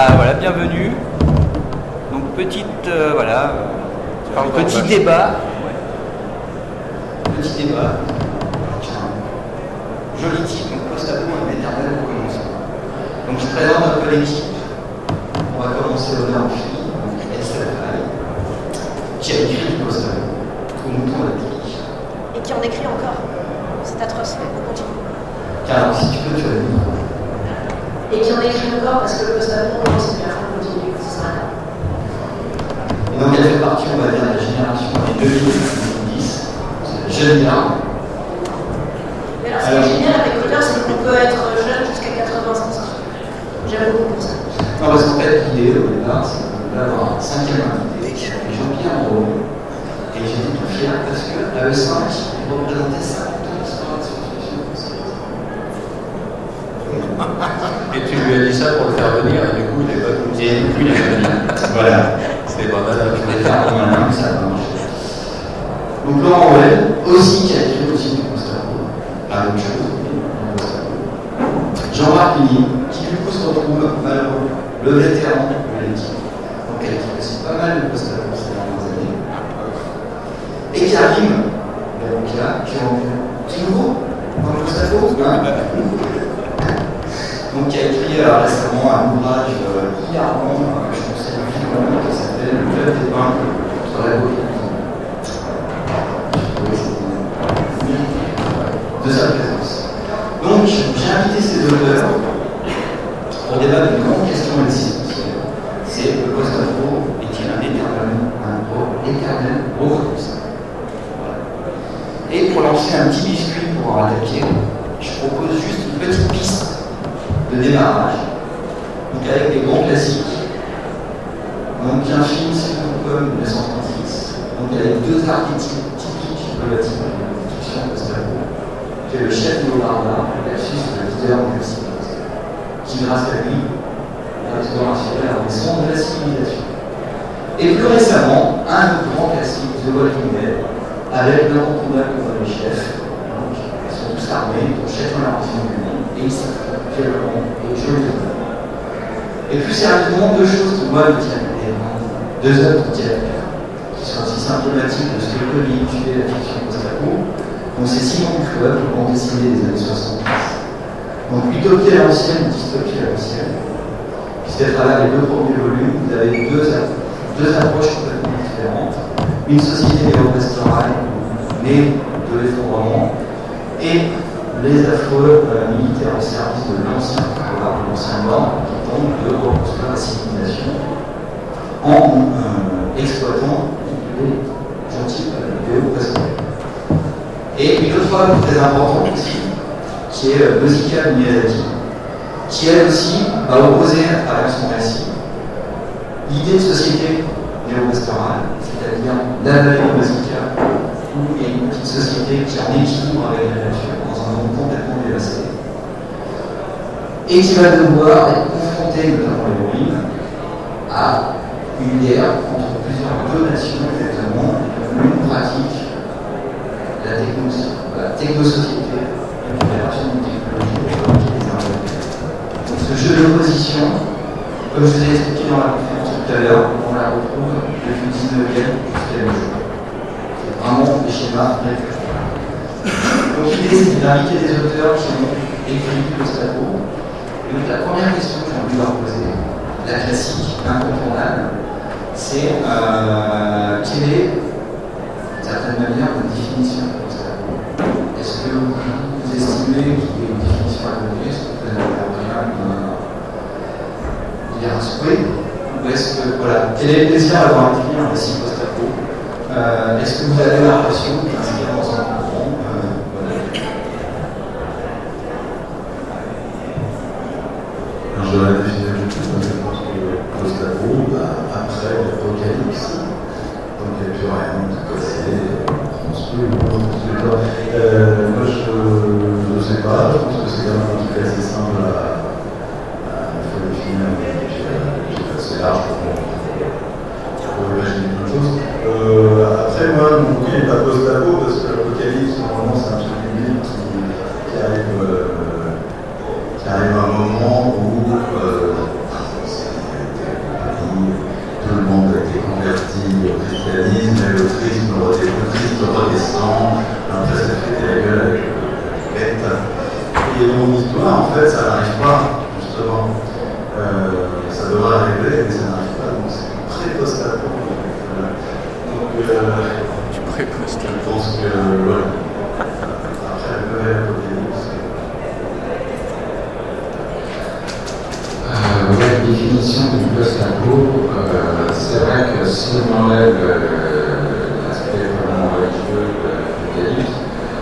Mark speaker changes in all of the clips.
Speaker 1: voilà, bienvenue. Donc petit débat. Petit débat. Joli titre, donc post-apo, un éternel recommencement. Donc je présente notre collectif. On va commencer l'honneur en fille, donc SFI, qui a écrit du post-apo, au mouton à la tige.
Speaker 2: Et qui en écrit encore. C'est atroce, mais on continue.
Speaker 1: Car si tu peux, tu as le micro.
Speaker 2: Et qui en écrit encore parce que le post-apo, c'est bien, on continue, c'est ça.
Speaker 1: Et donc elle fait partie, on va dire, de la génération des 2010, c'est la jeune garde.
Speaker 2: Mais alors, ce qui est génial avec Twitter, c'est qu'on peut être jeune jusqu'à 85 ans. J'aime beaucoup pour ça.
Speaker 1: Non, parce qu'en fait, l'idée au départ, c'est d'avoir un cinquième invité qui s'appelle Jean-Pierre Moreau. Et j'étais tout fier parce qu'à E5, il représentait 50 ans d'histoire de science-fiction.
Speaker 3: Et tu lui as dit ça pour le faire venir, et du coup il n'est pas venu.
Speaker 1: Et du coup, il a venu. Voilà.
Speaker 3: C'est pas mal.
Speaker 1: Je voulais faire comme un homme, ça va marcher. Donc Laurent Well, aussi qui a écrit aussi du post-apo, pas autre chose, mais du post-apo. Jean-Marc Ligny, qui du coup se retrouve malheureux, le vétéran de l'équipe, donc elle écrit aussi pas mal de post-apo ces dernières années. Et Karim, donc là, qui est petit nouveau dans le post-apo, hein. Donc qui a écrit récemment un ouvrage hilarant que je conseille vivement qui s'appelle Le club des bains contre la beauté. De sa présence. Donc j'ai invité ces auteurs pour débattre d'une grande question existentielle. C'est le post-apo est-il un éternel recommencement? Et pour lancer un petit biscuit pour en attaquer, je propose juste une petite piste de démarrage, donc avec des grands classiques, donc un film comme 1936, donc avec deux archétypes typiques de la fiction post-apo, qui est le chef de Barda, versus le leader de civilisation, qui grâce à lui, l'exploration des sondes de la civilisation. Et plus récemment, un autre grand classique, The Walking Dead, avec l'incontournable comme les chefs, donc ils sont tous armés, dont chef en l'armation du monde, et ils s'affrontent. Et plus sérieusement, deux choses qui moi me tiennent, deux œuvres qui tiennent à cœur, qui sont aussi symptomatiques de ce que peut véhiculer la fiction post-apo. Donc c'est Simon Fleuve, le grand dessiné des années 70. Donc Utopie à l'ancienne, Dystopie à l'ancienne. Puisqu'à travers les deux premiers volumes, vous avez deux approches complètement différentes. Une société néo-pastorale née de l'effondrement et les affreux militaires au service de l'ancien pouvoir, de l'ancien ordre, qui tentent de reconstruire la civilisation en exploitant les gentils néo-pastoraux. Et une autre œuvre très importante aussi, qui est Nausicaa de Miyazaki, qui elle aussi va opposer à travers son récit l'idée de société néo-pastorale, c'est-à-dire la vallée de Nausicaa, où il y a une petite société qui est en équilibre avec la nature, dans un monde complètement dévasté, et qui va devoir être confrontée, notamment l'héroïne, à une guerre entre deux nations, exactement, l'une pratique la technosociété, la libération d'une technologie qui les invente. Donc ce jeu d'opposition, comme je vous ai expliqué dans la conférence tout à l'heure, on la retrouve depuis le 19e jusqu'à nos jours. C'est vraiment des schémas bien faits. Donc l'idée, c'est d'inviter des auteurs qui ont écrit le post-apo. Et donc la première question que j'ai envie de leur poser, la classique, incontournable, c'est quelle est, d'une certaine manière, votre définition de post-apo? Est-ce que vous estimez qu'il y a une définition à donner? Est-ce que vous avez un souhait? Ou est-ce que, voilà, quel est le plaisir d'avoir écrit un récit post-apo? Est-ce que vous avez l'impression d'inscrire dans un courant?
Speaker 4: Alors, je la définirais du tout, je pense que post-apo, après l'apocalypse, donc il n'y a plus rien de passé, construit ou pas construit. Moi, je ne sais pas, je pense que c'est quand même un truc assez simple à définir. J'ai assez large pour imaginer plein de choses. Après, moi, mon bouquin n'est pas post-apo parce volet, mais ça n'arrive pas, donc c'est une pré-post-apo. Donc,
Speaker 3: Tu pré-post.
Speaker 4: je pense que, voilà. Après la nouvelle apocalypse.
Speaker 5: La définition du post-apo, c'est vrai que si on enlève l'aspect vraiment religieux de l'apocalypse,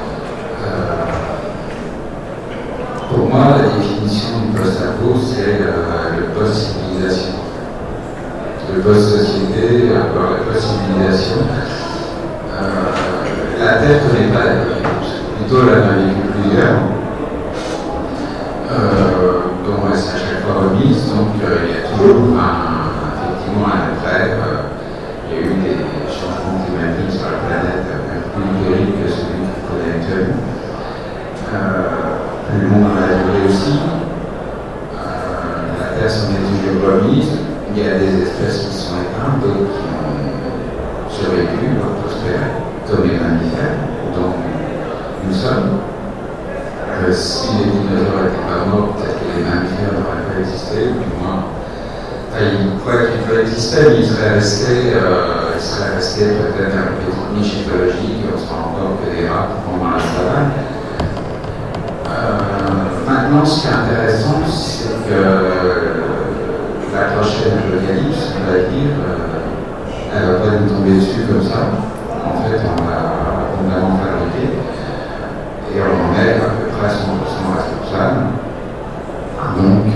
Speaker 5: pour moi, la définition du post-apo, c'est le post-civilisation. Le post-société, encore la post-civilisation. La Terre ne connaît pas l'apocalypse, plutôt elle en a vécu plusieurs. Dont elle s'est à chaque fois remise, donc il y a toujours effectivement un après. Il y a eu des changements climatiques sur la planète un peu plus terribles que celui qu'on connaît actuellement. Le monde en a duré aussi. La Terre s'en est toujours remise. Il y a des espèces qui sont éteintes, d'autres qui ont survécu, prospéré, comme les mammifères, dont nous sommes. Si les dinosaures n'étaient pas morts, peut-être que les mammifères n'auraient pas existé, ou du moins, ils pourraient exister, mais ils seraient restés peut-être un peu niche écologique, on se rend compte que des rats qui vont dans la savane. Maintenant, ce qui est intéressant, c'est que la prochaine apocalypse, on va dire, elle ne va pas nous tomber dessus comme ça. En fait, on l'a abondamment fabriquée. Et on en est à peu près 100% responsable. Donc,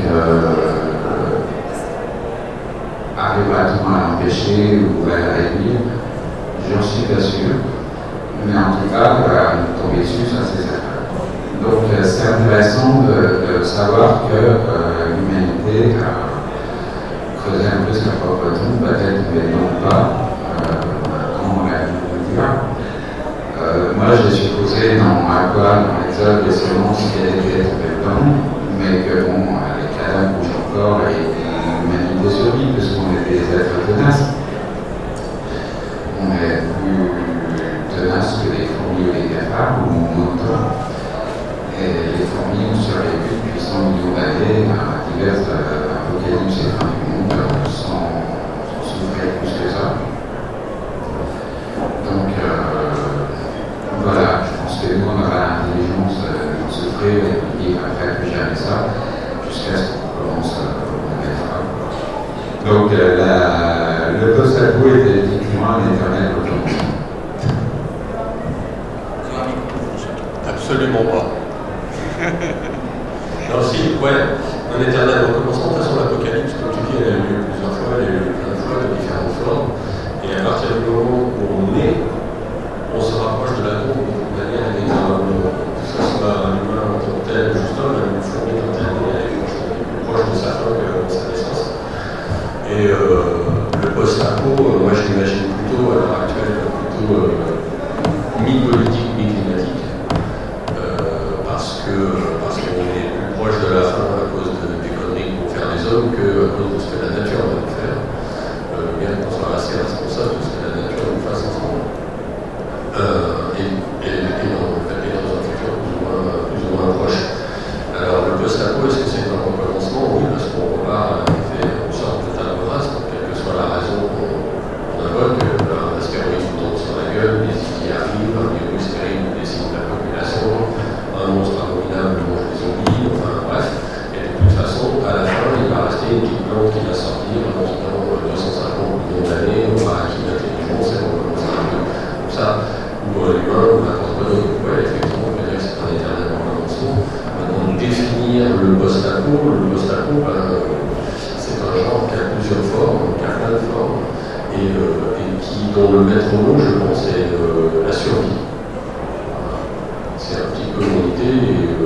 Speaker 5: arrivera-t-on à l'empêcher ou à la réduire? J'en suis pas sûr. Mais en tout cas, nous tomber dessus, ça c'est certain. Donc, c'est intéressant de savoir que l'humanité a creusé un peu sa propre tombe, peut-être, mais non pas, comme on l'a dit. Moi, j'ai supposé dans l'Exode, les semences qui allaient être dedans, mais que bon, les cadavres bougent encore et l'humanité survit, parce qu'on est des êtres tenaces. On est plus tenaces que les fourmis ou les cafards, ou moins de temps. Et les fourmis ont survécu depuis 100 millions d'années à diverses apocalypses et fins du monde sans souffrir plus que ça. Donc, voilà, je pense que nous, on aura l'intelligence d'en souffrir et de dire après plus jamais ça, jusqu'à ce qu'on commence à mettre ça. Donc, le post-apo est effectivement un éternel recommencement.
Speaker 3: Absolument pas. Non, si, ouais, un éternel recommencement. De toute façon, l'apocalypse, comme tu dis, elle a eu lieu plusieurs fois, elle a eu lieu plein de fois, de différentes formes. Et à partir du moment où on est, on se rapproche de la tombe d'une manière inexorable. Que ce soit un humain en tant que tel, justement, une fourmi quand elle est plus proche de sa fin que de sa naissance. Et le post-apo, moi je l'imagine plutôt, à l'heure actuelle, plutôt mi-politique, mi-climatique. Parce qu'on est plus proche de la fin à cause des conneries que vont faire les hommes qu'à cause de ce que la nature va nous faire. Bien qu'on soit assez responsable de ce que la nature nous fasse en ce moment. Et dans un futur plus ou moins proche. Alors le post-apo, est-ce que c'est un recommencement? Oui, parce qu'on repart en sorte de table rase, quelle que soit la raison qu'on invoque, un astéroïde nous tombe sur la gueule, des qui arrivent, un virus terrible décime la population, un monstre abominable mange les zombies, enfin bref. Et de toute façon, à la fin, il va rester une petite plante qui va sortir dans 250 millions d'années, on va acquérir l'intelligence et on va commencer un peu comme ça. Ou l'humain, ou n'importe quoi d'autre. Ouais, effectivement, on peut dire que c'est un éternel recommencement. Maintenant, définir le post-apo, c'est un genre qui a plusieurs formes, qui a plein de formes, et qui, dont le maître mot, je pense, est la survie. C'est un petit peu mon idée, et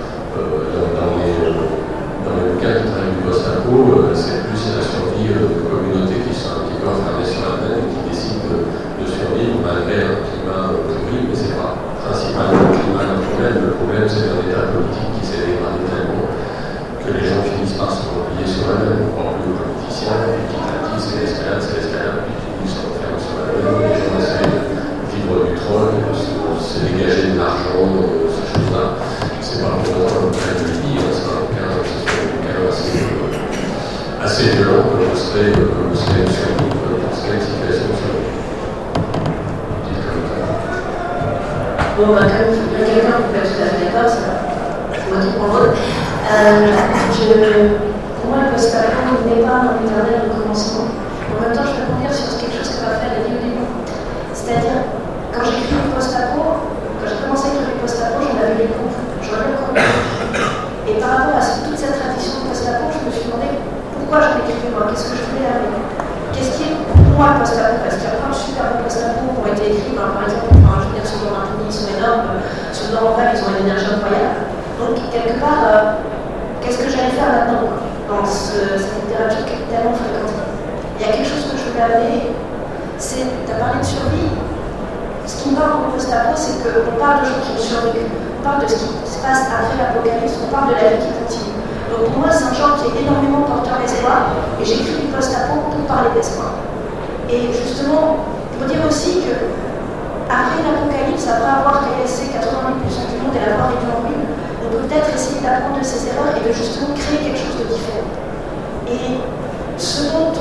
Speaker 3: dans les bouquins qui traitent du post-apo, c'est plus la survie de communautés qui sont un petit peu enfermées sur la planète et qui décident de survivre malgré un climat pourri, mais c'est pas principalement le climat d'un problème. Le problème, c'est un état politique qui s'est dégradé tellement que les gens finissent par se replier sur eux-mêmes, on ne croit plus aux politiciens, et petit à petit, c'est l'escalade, puis ils s'enferment sur eux-mêmes, les gens essaient de vivre du trône, se dégager de l'argent, ces choses-là. C'est pas pour autant le cas de Libye, c'est un cas assez assez violent comme le serait une survie, dans ce cas de situation de survie.
Speaker 2: Bon, bah, comme quelqu'un peut être tout à fait d'accord, c'est moi qui prends l'autre. Pour moi, le post-apo n'est pas un éternel recommencement. En même temps, je peux rebondir sur quelque chose que va faire la vie au début. C'est-à-dire, quand j'écris le post-apo, quand j'ai commencé à écrire le post-apo, j'en avais lu beaucoup, j'en avais beaucoup. Et par rapport à toute cette tradition de post-apo, je me suis demandé pourquoi j'en écrivais moi, qu'est-ce que je voulais avec. Qu'est-ce qui est pour moi le post-apo? Parce qu'il y a plein de super bons post-apo qui ont été écrits, par exemple, je veux dire, sur le Martini, ils sont énormes, sur le Nord, ils ont une énergie incroyable. Donc, quelque part, qu'est-ce que j'allais faire maintenant dans cette littérature qui est tellement fréquentée? Il y a quelque chose que je voulais amener, c'est, tu as parlé de survie. Ce qui me parle au post-apo, c'est qu'on parle de gens qui ont survécu, on parle de ce qui se passe après l'apocalypse, on parle de la vie qui continue. Donc pour moi, c'est un genre qui est énormément porteur d'espoir, et j'écris du post-apo pour parler d'espoir. Et justement, pour dire aussi que après l'apocalypse, après avoir caillassé 90% du monde et l'avoir réduit en ruine, on peut peut-être essayer d'apprendre de ses erreurs et de justement créer quelque chose de différent. Et ce dont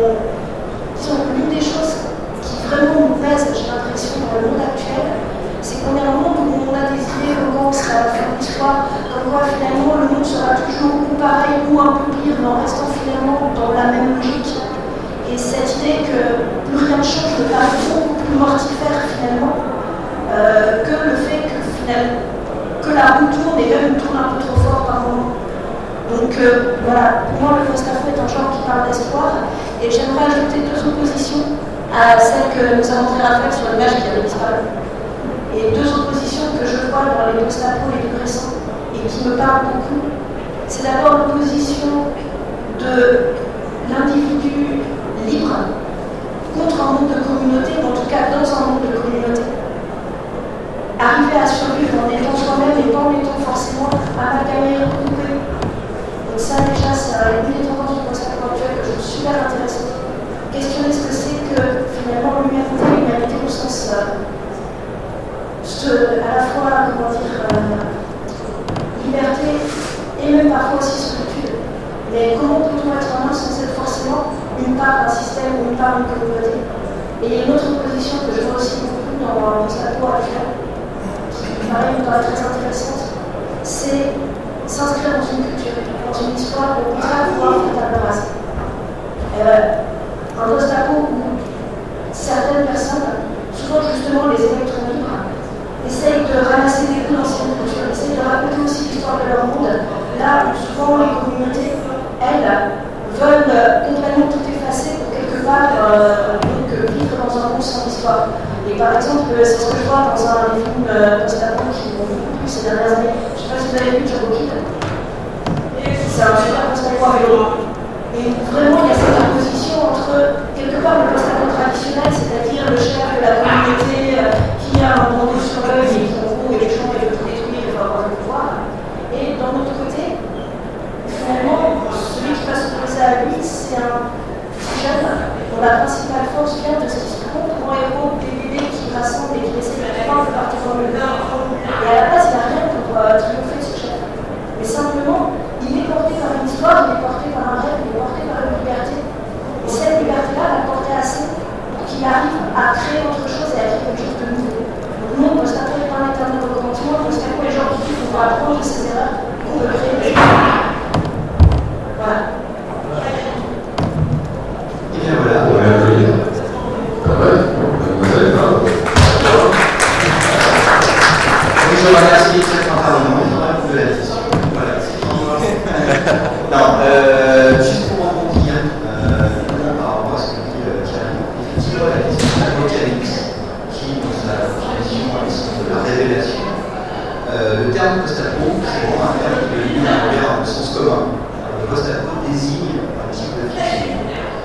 Speaker 2: l'une des choses qui vraiment nous pèse, j'ai l'impression, dans le monde actuel, c'est qu'on est un monde où on a des idées comme quoi on sera à la fin de l'histoire, comme quoi finalement le monde sera toujours ou pareil ou un peu pire, mais en restant finalement dans la même logique. Et cette idée que plus rien ne change me paraît beaucoup plus mortifère finalement que le fait que la roue tourne et même tourne un peu trop fort par moment. Donc voilà, pour moi le post-apo est un genre qui parle d'espoir, et j'aimerais ajouter deux oppositions à celle que nous avons très raflée sur l'image qui avait disparu. Et deux oppositions que je vois dans les post-apo les plus récents et qui me parlent beaucoup. C'est d'abord l'opposition de l'individu libre contre un monde de communauté, ou en tout cas dans un monde de communauté. Arriver à survivre en étant soi-même et pas en étant forcément amalgamé, recoupé. Donc ça déjà, c'est une des tendances du post-apo actuel que je trouve super intéressante. Questionner ce que c'est que finalement l'humanité au sens à la fois, comment dire, liberté et même parfois aussi solitude. Mais comment peut-on être en un sans être forcément une part d'un système ou une part d'une communauté? Et il y a une autre position que je vois aussi beaucoup dans le post-apo actuel, qui me paraît très intéressante, c'est s'inscrire dans une culture, dans une histoire, au contraire pouvoir faire table rase. Un post-apo où certaines personnes, souvent justement les électrons libres, essayent de ramasser des bouts d'anciennes cultures, essayent de raconter aussi l'histoire de leur monde, là où souvent les communautés, elles, veulent complètement tout effacer pour quelque part vivre dans un monde sans histoire. Et par exemple, c'est ce que je vois dans un des films post-apo qui m'ont beaucoup plu ces dernières années. Je ne sais pas si vous avez vu Turbo Kid. C'est un super post-apo à vélo. Et vraiment, il y a cette opposition entre, quelque part, le post-apo traditionnel, c'est-à-dire le chef de la communauté qui a un bandeau sur l'œil et qui, en gros, est méchant et veut tout détruire et veut avoir le pouvoir. Et d'un autre côté, finalement, celui qui va s'opposer à lui, c'est un jeune dont la principale force vient de ce qui se compte pour un héros DVD qui rassemble et qui essaie de faire de partir dans le nord. Et à la base, il n'a rien pour triompher de ce chef. Mais simplement, il est porté par une histoire, il est porté par un rêve, il est porté par une liberté. Et cette liberté-là l'a porté assez pour qu'il arrive à créer autre chose et à créer quelque chose de nouveau. Donc non, post-apo n'est pas un éternel recommencement, post-apo les gens qui vivent pour apprendre de ses erreurs, qu'on veut créer des choses. Voilà.
Speaker 1: Et bien voilà. Je remercie très sincèrement de la question. Voilà, c'est fini. Non, juste pour rebondir par rapport à ce que dit Thierry, effectivement, la question de l'apocalypse, qui dans sa définition a le sens de la révélation. Le terme post-apo, c'est vraiment un terme qui veut dire un sens commun. Le post-apo désigne un type de fiction.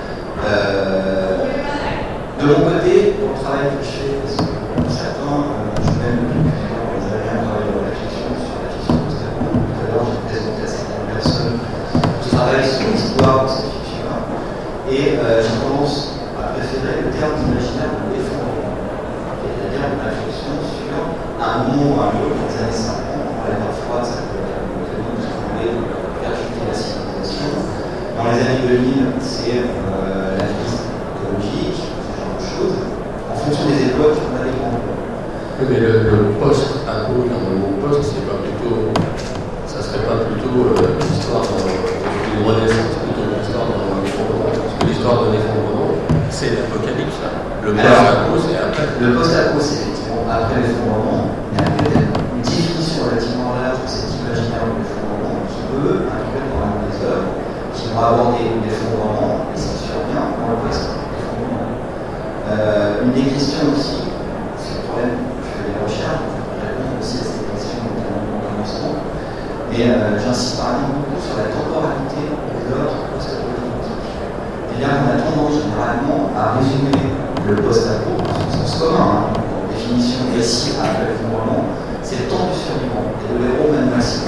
Speaker 1: De mon côté, pour le travail que je fais, parce que pour certains, je mène depuis plusieurs années un travail de réflexion sur la fiction post-apo. Tout à l'heure, j'ai présenté à certaines personnes qui travaillent sur l'histoire de cette fiction-là. Et j'ai tendance à préférer le terme d'imaginaire de l'effondrement. C'est-à-dire une réflexion sur un moment ou un autre, dans les années 50, on parlait parfois de cette notamment de ce qu'on voulait faire chuter la civilisation. Dans les années 2000, c'est la crise écologique, ce genre de choses. En fonction des époques, on a des grands blocs.
Speaker 3: Oui, mais le post-apo, dans le mot post, c'est pas plutôt. Ça serait pas plutôt l'histoire d'une renaissance, plutôt l'histoire d'un effondrement. Parce que l'histoire d'un effondrement, c'est l'apocalypse. Le post-apo, c'est après.
Speaker 1: Le post-apo, c'est effectivement après l'effondrement. Il y a peut-être une définition relativement large de cet imaginaire de l'effondrement qui peut inclure dans des œuvres qui vont aborder l'effondrement et ça survient dans le post-effondrement. Une des questions aussi, c'est le problème, je fais des recherches, je réponds aussi à cette question notamment au commencement, mais j'insiste par exemple beaucoup sur la temporalité des œuvres post-apocalyptiques. C'est-à-dire qu'on a tendance généralement à résumer le post-apo, dans son sens commun, en définition récit après l'effondrement, c'est le temps du survivant et de l'héros même maximum.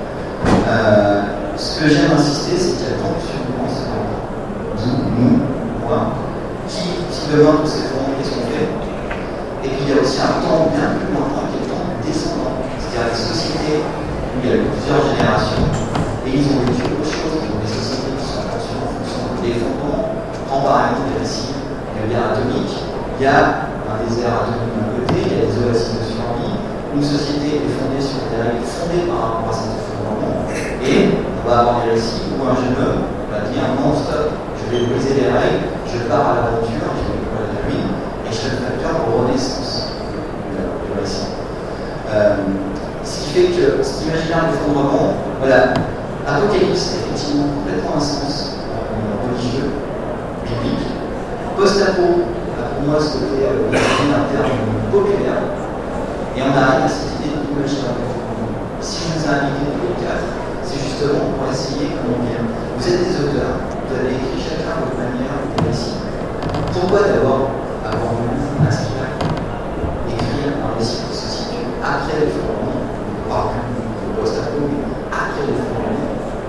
Speaker 1: Ce que j'aime insister, c'est qu'il y a le temps du survivant, c'est nous, moi, qui, si demain tout s'effondre, qu'est-ce qu'on fait? Et puis il y a aussi un temps bien plus lointain qui est le temps du descendant, c'est-à-dire des sociétés où il y a eu plusieurs générations et ils ont vécu autre chose, ils ont des sociétés qui sont en tension en fonction de l'effondrement. Prends par exemple des récits de guerre atomique, il y a un désert atomique d'un côté, il y a des oasis de survie, une société est fondée sur des règles fondées par rapport à cet effondrement, et on va avoir des récits où un jeune homme va dire non, stop, je vais briser les règles, je pars à l'aventure, je vais découvrir la ruine, et je fais le facteur de renaissance du récit. Ce qui fait que cet imaginaire d'effondrement, voilà, Apocalypse a effectivement complètement un sens religieux, biblique. Post-apo a pour moi ce côté d'un terme populaire, et on arrive à cette idée d'imaginaire d'effondrement. Si je vous ai invité tous les quatre, c'est justement pour essayer comment dire. Vous êtes des auteurs, vous avez écrit chacun à votre manière des récits. Pourquoi d'abord avoir voulu inscrire, écrire un récit qui se situe après l'effondrement, voire plus le post-apo, mais après l'effondrement?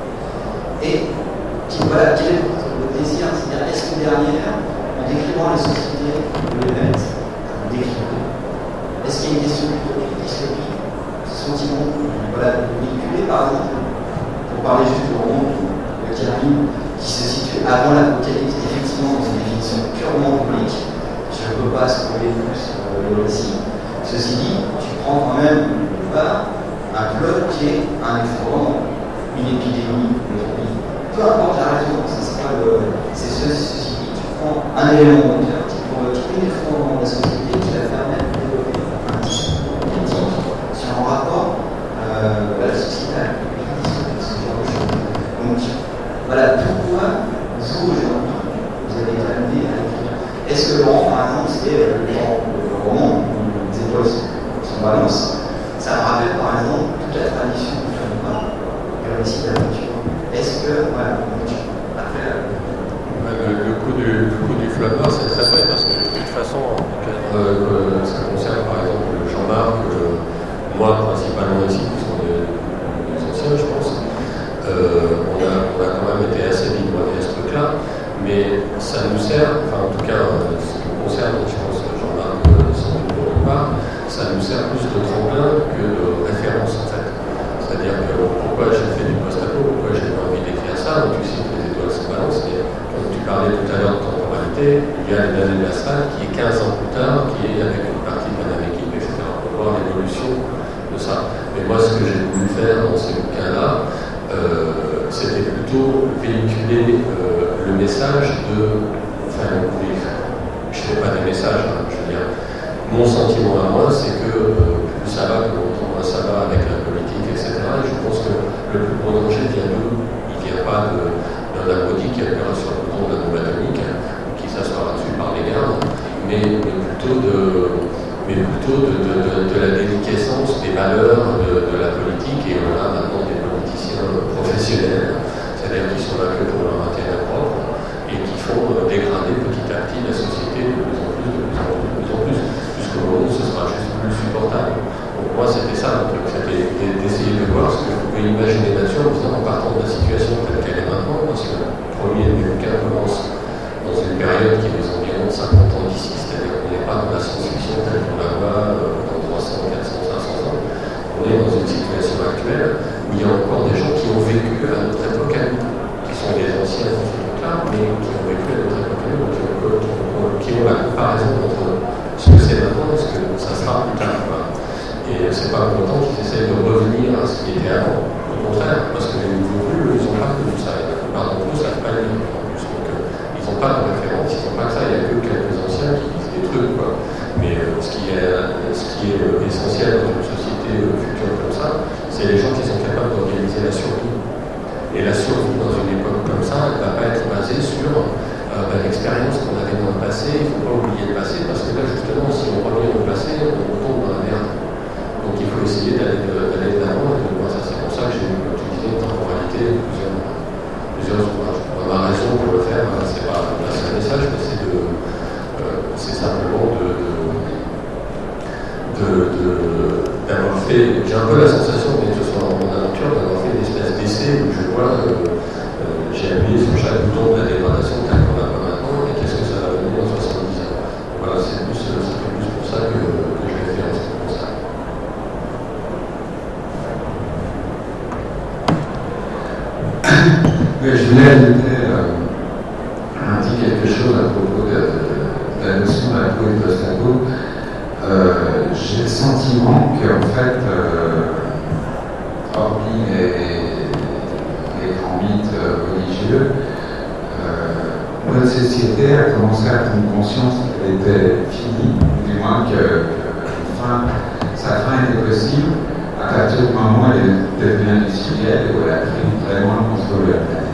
Speaker 1: Et puis voilà, quel est votre désir? C'est-à-dire, est-ce que derrière, en décrivant les sociétés de l'événement, vous décrivez? Est-ce qu'il y a une question plutôt de dystopie, ce sentiment voilà, de véhiculer par exemple, pour parler juste du roman de Carmine, qui se situe avant l'apocalypse, effectivement dans une définition purement publique, je ne peux pas spoiler plus le récit. Ceci dit, tu prends quand même un plot qui est un effondrement, une épidémie, une zombie. Peu importe la raison, c'est ceci dit, tu prends un élément moteur qui peut l'effondrement de la société qui va permettre de développer un discours politique sur un rapport à la société, à ce genre de choses. Donc voilà pourquoi vous aujourd'hui vous avez été amené à écrire. Est-ce que Laurent, par exemple, c'était le roman Les étoiles sont balance, ça me rappelle par exemple toute la tradition du Flamenco, le récit d'aventure. Est-ce que, voilà, après.
Speaker 3: Le coup du Flamenco, c'est très vrai parce que de toute façon, ça concerne par exemple Jean-Marc, moi principalement ici, qui sont des anciens, je pense, on a quand même été assez vigoreux à ce truc-là, mais ça nous sert, enfin en tout cas, ce qui nous concerne, je pense, Jean-Marc, sans doute pour une part, ça nous sert plus de tremplin que de référence en fait. C'est-à-dire que pourquoi j'ai fait du post-apo, pourquoi j'ai eu envie d'écrire ça, donc tu cites les étoiles se balancent, mais comme tu parlais tout à l'heure de temporalité, il y a les années de la salle qui est 15 ans plus tard, qui est avec une partie de la même équipe, etc. On peut voir l'évolution de ça. Mais moi, ce que j'ai voulu faire dans ces bouquins-là, c'était plutôt véhiculer le message de. Enfin, je ne fais pas des messages, hein, je veux dire. Mon sentiment à moi, c'est que plus ça va, moins ça va avec la politique, etc. Et je pense que le plus gros danger vient d'où? Il ne vient pas d'un abruti qui appuiera sur le bouton de la bombe atomique, qui s'assoira dessus par les gardes, mais plutôt de la déliquescence des valeurs de la politique. Et on a maintenant des politiciens professionnels, c'est-à-dire qui sont là que pour leur intérêt propre et qui font dégrader petit à petit la société de plus en plus, jusqu'au moment où ce sera juste plus supportable. Donc moi c'était ça le truc, c'était d'essayer de voir ce que je pouvais imaginer là-dessus en partant de la situation telle qu'elle est maintenant, parce que le premier de mes bouquins commence dans une période qui est environ 50 ans d'ici, c'est-à-dire qu'on n'est pas dans la science-fiction telle qu'on la voit dans 300, 400, 500 ans. On est dans une situation actuelle où il y a encore des gens qui ont vécu à notre époque, qui sont des anciens mais qui ont vécu à notre époque, qui ont la comparaison entre ce que c'est maintenant et ce que ça sera plus tard. Voilà. Et c'est pas pour autant qu'ils essayent de revenir à ce qui était avant. Au contraire, parce que les nouveaux venus, ils n'ont pas connu ça. Et la plupart d'entre eux ne savent pas lire en plus. Donc ils n'ont pas de référence, ils n'ont pas que ça. Il n'y a que quelques anciens qui disent des trucs, quoi. Mais ce qui est essentiel dans une société future comme ça, c'est les gens qui sont capables d'organiser la survie. Et la survie dans une époque comme ça, elle ne va pas être basée sur l'expérience qu'on avait dans le passé. Il ne faut pas oublier le passé, parce que là, justement, si on revient au passé, on retombe dans la merde. Donc il faut essayer d'aller de l'avant et de voir ça. C'est pour ça que j'ai utilisé une temporalité de plusieurs ouvrages. On a raison pour le faire, c'est pas un seul message, mais c'est simplement d'avoir fait. J'ai un peu la sensation, mais que ce soit dans mon aventure, d'avoir fait une espèce d'essai où je vois, j'ai appuyé sur chaque bouton de la dégradation tel qu'on a pas maintenant, et qu'est-ce que ça va donner dans 70 ans. Voilà, c'est plus pour ça que je vais faire ce constat.
Speaker 5: Je voulais ajouter un petit quelque chose à propos de la notion de la poésie de Postapo. J'ai le sentiment qu'en fait, hormis les grands mythes religieux, notre société a commencé à prendre conscience qu'elle était finie, du moins que sa fin était possible à partir du moment où elle est devenue industrielle et où elle a pris vraiment le contrôle de la planète.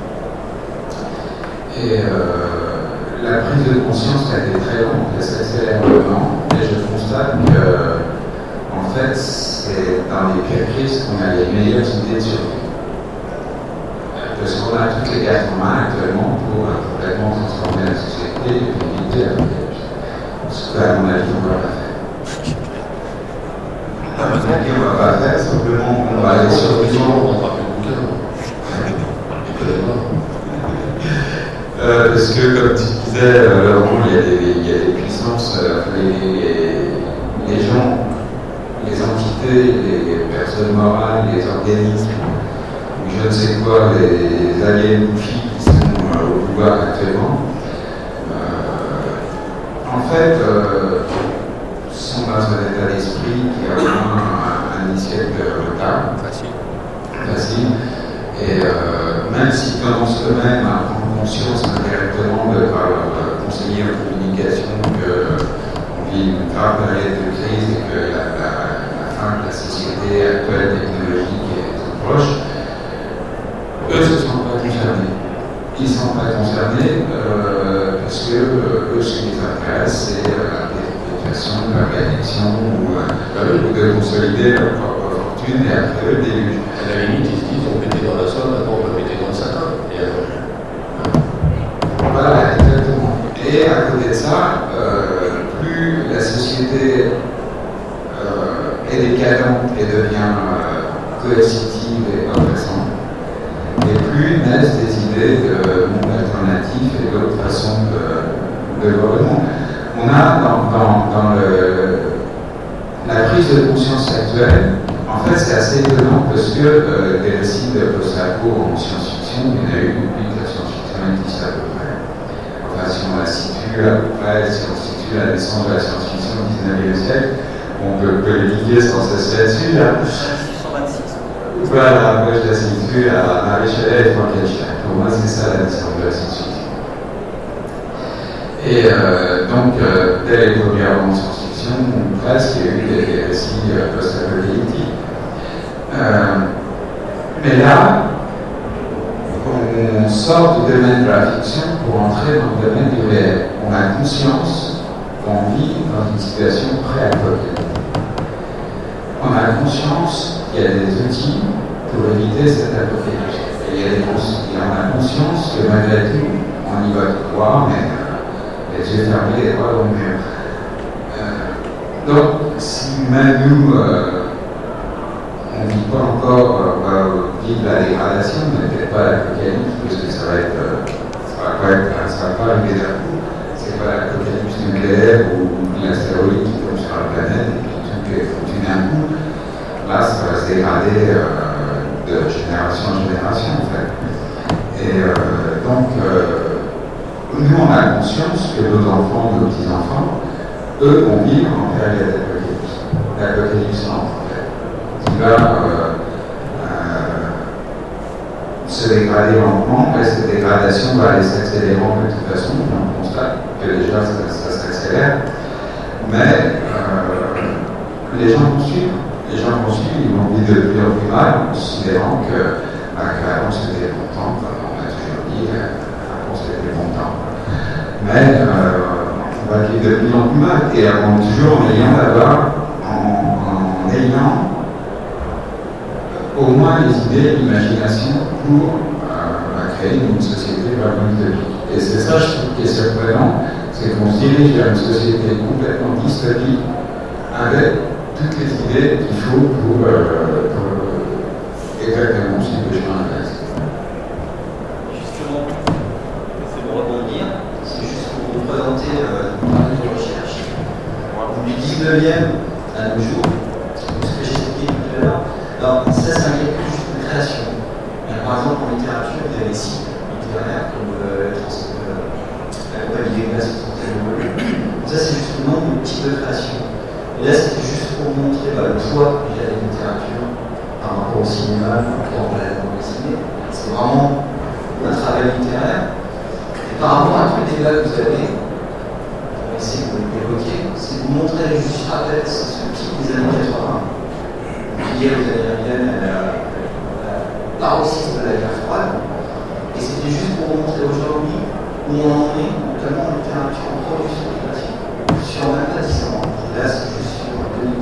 Speaker 5: Et la prise de conscience a été très lente, elle s'accélère vraiment, et je constate que, en fait, c'est dans les pires crises qu'on a les meilleures idées de survie. Parce qu'on a toutes les cartes en main actuellement pour complètement transformer la société et éviter la crise. Ce qu'à mon avis, on ne va pas faire. On ne va pas faire, simplement on va aller sur le vivant, on ne va pas plus parce que, comme tu disais, Laurent, il y a des puissances, les gens, les entités, les personnes morales, les organismes, je ne sais quoi, les aliens qui sont au pouvoir actuellement, en fait, sont dans un état d'esprit qui a au moins un siècle de retard. Facile. Et même s'ils commencent eux-mêmes à prendre conscience indirectement par leur conseiller en communication qu'on vit une grave période de crise et que la fin de la société actuelle technologique est tout proche, eux ne sont pas concernés. Ils ne sont pas concernés parce que eux, ce qui les intéresse, c'est la perpétuation, l'organisation ou de consolider leur propre fortune et après eux déluge.
Speaker 3: À la limite, ils se disent on pété dans la somme, maintenant on va péter dans le satin. Et
Speaker 5: voilà, exactement. Et à côté de ça, plus la société est décadente et devient coercitive et oppressante, et plus naissent des idées de monde alternatif et d'autres façons de voir le monde. On a dans la prise de conscience actuelle, en fait c'est assez étonnant parce que des récits de Postapo en science-fiction, il y en a eu depuis que la science-fiction existe à peu près. Enfin, si on la situe à peu près, si on situe la naissance de la science-fiction au 19e siècle, on peut le liguer sans cesse là-dessus. Là.
Speaker 1: 1626.
Speaker 5: Voilà, moi je la situe à Marie Chalet et Frankenstein. Pour moi, c'est ça la naissance de la science-fiction. Et donc, dès les premiers romans de science-fiction, presque, il y a eu des récits post-apocalyptiques. Mais là, on sort du domaine de la fiction pour entrer dans le domaine du réel. On a conscience qu'on vit dans une situation pré-apocalyptique. On a conscience qu'il y a des outils pour éviter cette apocalypse. Et on a conscience que malgré tout, on y va tout droit, mais les yeux fermés, les droits dans le mur. Donc, si même nous, on ne vit pas encore, on va vivre la dégradation, mais peut-être pas l'apocalypse, parce que ça va pas arriver d'un coup. C'est pas l'apocalypse nucléaire ou l'astéroïde qui tombe sur la planète et puis tout est foutu d'un coup. Là, ça va se dégrader de génération en génération, en fait. Et donc, nous, on a conscience que nos enfants, nos petits-enfants, eux, vont vivre en période d'apocalypse. L'apocalypse lente, en fait, qui va se dégrader lentement, et cette dégradation va aller s'accélérant de toute façon. On constate que déjà ça s'accélère, mais les gens vont suivre. Les gens vont suivre, ils vont vivre de plus en plus mal, en considérant qu'avant c'était bon temps, comme on a toujours dit, avant c'était bon temps. Mais on va vivre de plus en plus mal, et toujours en ayant au moins les idées, l'imagination pour créer une société vraiment utopique. Et c'est ça, je trouve, qui est surprenant, c'est qu'on se dirige vers une société complètement dystopique avec toutes les idées qu'il faut pour exactement suivre le chemin inverse.
Speaker 1: Justement, c'est pour rebondir, c'est juste pour vous présenter le travail de recherche du 19e à nos jours, ce que j'ai expliqué tout à l'heure. Alors, ça, c'est un calcul juste de création. Par exemple, en littérature, il y a des sites littéraires comme la compagnie des glaces, ça, c'est juste le nombre de types de création. Et là, c'était juste pour vous montrer le poids qu'il y a de la littérature par rapport au cinéma, par rapport à la bande dessinée. C'est vraiment un travail littéraire. Et par rapport à tous les débats que vous avez, pour essayer de l'évoquer, c'est de vous montrer juste rappel ce type des années 80. Lié aux Américaines à la paroxysme de la guerre froide. Et c'était juste pour vous montrer aujourd'hui où on en est, notamment en littérature, en production de création, sur même pas 10 ans. Là, c'est juste sur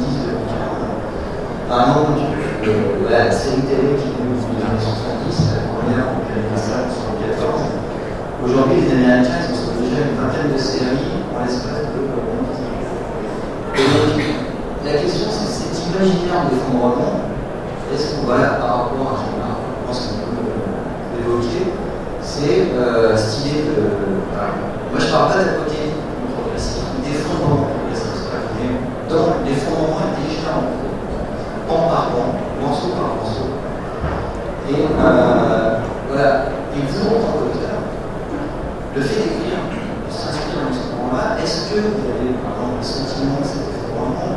Speaker 1: 2010-2015. Par exemple, la série télé qui est venue dans les années 70, la première en 1974. Aujourd'hui, les Américains, ils ont déjà une vingtaine de séries en l'espace de 20 ans. Et donc, la question, c'est cet imaginaire d'effondrement, est-ce qu'on va là par rapport à je pense qu'on peut l'évoquer, c'est cette idée de. Moi, je ne parle pas d'apothéose progressive, d'effondrement progressif, mais dans l'effondrement intelligent, pan par pan, morceau par morceau. Et voilà. Et vous, en tant qu'auteur, le fait d'écrire, de s'inscrire dans ce moment-là, est-ce que vous avez, par exemple, le sentiment de cet effondrement?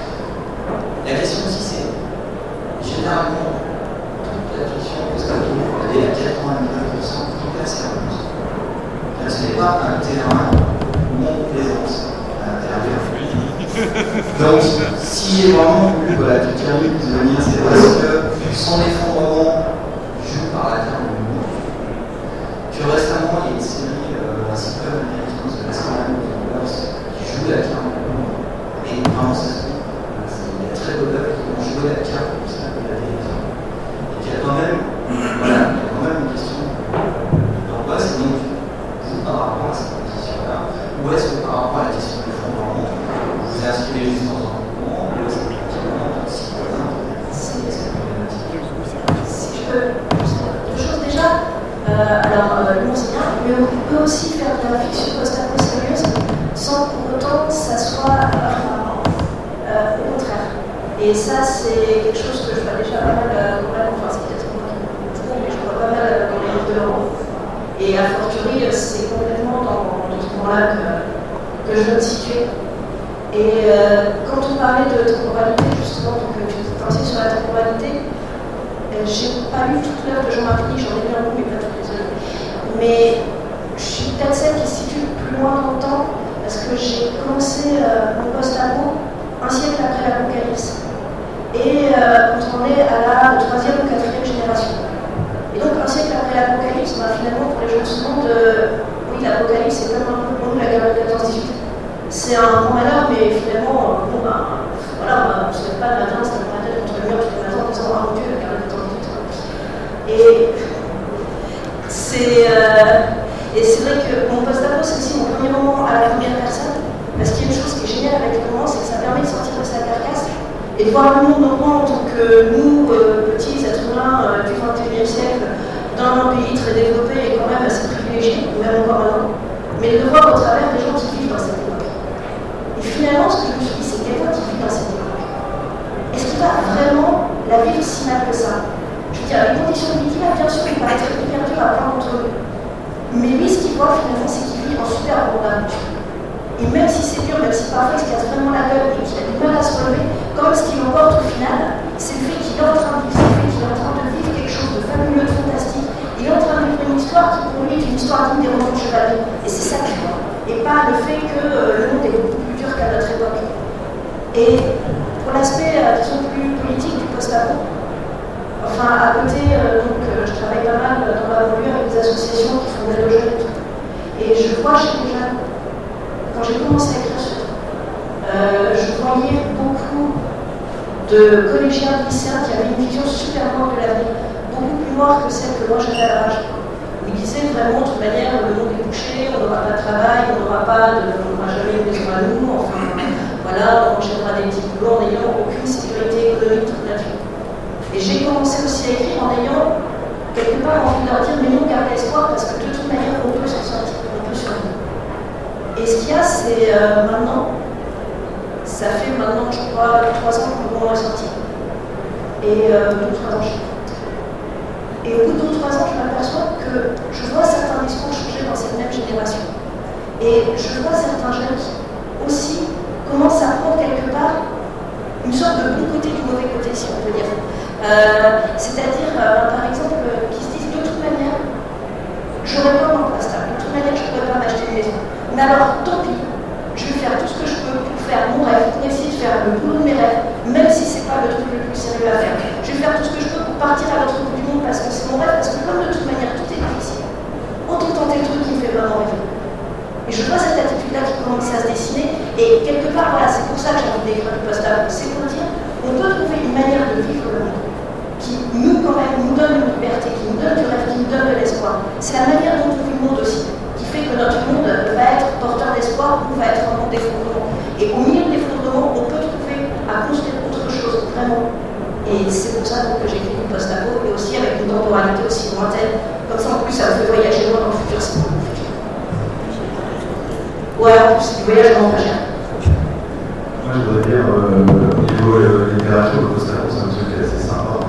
Speaker 1: La question aussi, c'est généralement toute la fiction post-apo, elle est à 99% hyper sérieuse. Ce n'est pas un terrain où on plaisance à l'intérieur. Donc, si j'ai vraiment voulu quelqu'un de venir, c'est parce que son effondrement joue par la terre du monde. Que récemment, il y a une série, un sitcom américain de la semaine qui joue la terre du monde. Et vraiment, ça se trouve. Très beau peuple qui vont jouer la carte comme ça de la vérité. Et il y a quand même, une question d'angoisse. Et donc, vous, par rapport à cette position-là, ou est-ce que par rapport à la question du fondement, vous vous inscrivez juste dans un mouvement, ou est-ce que effectivement, si c'est problématique?
Speaker 2: Si je peux dire deux choses déjà, l'humour c'est bien, mais on peut aussi faire de la fiction post-apo sérieuse sans pour autant que ça soit au contraire. Et ça, c'est quelque chose que je vois déjà pas mal, enfin c'est peut-être moi qui me trompe, mais je vois pas mal dans les livres de l'Europe. Et a fortiori, c'est complètement dans ce moment-là que je veux me situer. Et quand on parlait de temporalité, justement, donc tu pensais sur la temporalité, j'ai pas lu toute l'œuvre de Jean-Marc Ligny, j'en ai lu un bout, mais pas toutes les œuvres. Mais je suis peut-être celle qui se situe plus loin dans le temps, parce que j'ai commencé mon post-apo un siècle après l'Apocalypse. Et quand on est à la 3e ou 4e génération. Et donc, un siècle après l'Apocalypse, finalement, pour les gens de ce monde, oui, l'Apocalypse, c'est comme un peu pour nous la guerre de 14-18. C'est un grand malheur, mais finalement, voilà, on ne se lève pas le matin, c'est la tête contre le mur tous les matins en disant, ah mon Dieu, la guerre de 14-18. Et c'est vrai que mon post-apo, c'est aussi mon premier roman à la première personne. Parce qu'il y a une chose qui est géniale avec les romans, c'est que ça permet de sortir de sa carcasse et de voir le monde normalement en tant que nous, petits êtres humains du XXIe siècle, dans un pays très développé et quand même assez privilégié, même encore maintenant, mais de le voir au travers des gens qui vivent dans cette époque. Et finalement, ce que je me suis dit, c'est quelqu'un qui vit dans cette époque. Est-ce qu'il va vraiment la vivre si mal que ça? Je veux dire, les conditions de vie qu'il a, bien sûr, il va être hyper dur à plein d'entre eux. Mais lui, ce qu'il voit finalement, c'est qu'il un super bon d'aventure. Et même si c'est dur, même si parfois il se casse vraiment la gueule et qu'il a du mal à se relever, comme ce qui l'emporte au final, c'est le fait qu'il est en train de vivre, c'est le fait qu'il est en train de vivre quelque chose de fabuleux, de fantastique. Il est en train de vivre une histoire qui pour lui est une histoire digne des romans de chevalier. Et c'est ça qui voit. Et pas le fait que le monde est beaucoup plus dur qu'à notre époque. Et pour l'aspect, disons, plus politique du post-apo, enfin, à côté, je travaille pas mal dans ma banlieue avec des associations qui font des logements et tout. Et je vois chez les jeunes, quand j'ai commencé à écrire ce truc, je voyais beaucoup de collégiens, lycéens qui avaient une vision super noire de l'avenir, beaucoup plus noire que celle que moi j'avais à l'âge. Ils disaient vraiment, de toute manière, le monde est bouché, on n'aura pas de travail, on n'aura jamais une maison à nous, enfin, voilà, on enchaînera des petits boulots en n'ayant aucune sécurité économique toute la vie. Et j'ai commencé aussi à écrire en ayant quelque part envie de leur dire, mais non, gardez espoir, parce que de toute manière, on peut s'en sortir, on peut survivre. Et ce qu'il y a, c'est maintenant, ça fait maintenant, je crois, 3 ans que le roman est sorti. Et 2 ou 3 ans, je sais pas. Et au bout de 2 ou 3 ans, je m'aperçois que je vois certains discours changer dans cette même génération. Et je vois certains jeunes qui aussi commencent à prendre quelque part une sorte de bon côté du mauvais côté, si on peut dire. C'est-à-dire, par exemple, qui se disent de toute manière, j'aurais pas mon emploi stable, de toute manière, je ne pourrais pas m'acheter une maison. Mais alors, tant pis, je vais faire tout ce que je peux pour faire mon rêve, pour essayer de faire le boulot de mes rêves, même si c'est pas le truc le plus sérieux à faire. Je vais faire tout ce que je peux pour partir à l'autre bout du monde parce que c'est mon rêve, parce que comme de toute manière tout est difficile, autant tenter le truc qui me fait vraiment rêver. Et je vois cette attitude-là qui commence à se dessiner, et quelque part, voilà, c'est pour ça que j'ai envie d'écrire du post-apo, c'est pour dire, on peut trouver une manière de vivre le monde qui nous, quand même, nous donne une liberté, qui nous donne du rêve, qui nous donne de l'espoir. C'est la manière dont on vit le monde aussi, qui fait que notre monde va être porteur d'espoir ou va être un monde d'effondrement. Et au milieu de l'effondrement, on peut trouver à construire autre chose, vraiment. Et c'est pour ça donc, que j'écris du post-apo, et aussi avec une temporalité aussi lointaine. Comme ça, en plus, ça me fait voyager loin dans le futur, c'est pas mon futur. Ouais, en plus, c'est du voyage dans le futur.
Speaker 4: Moi, je voudrais dire, au niveau littérature, le post-apo, c'est un truc assez sympa.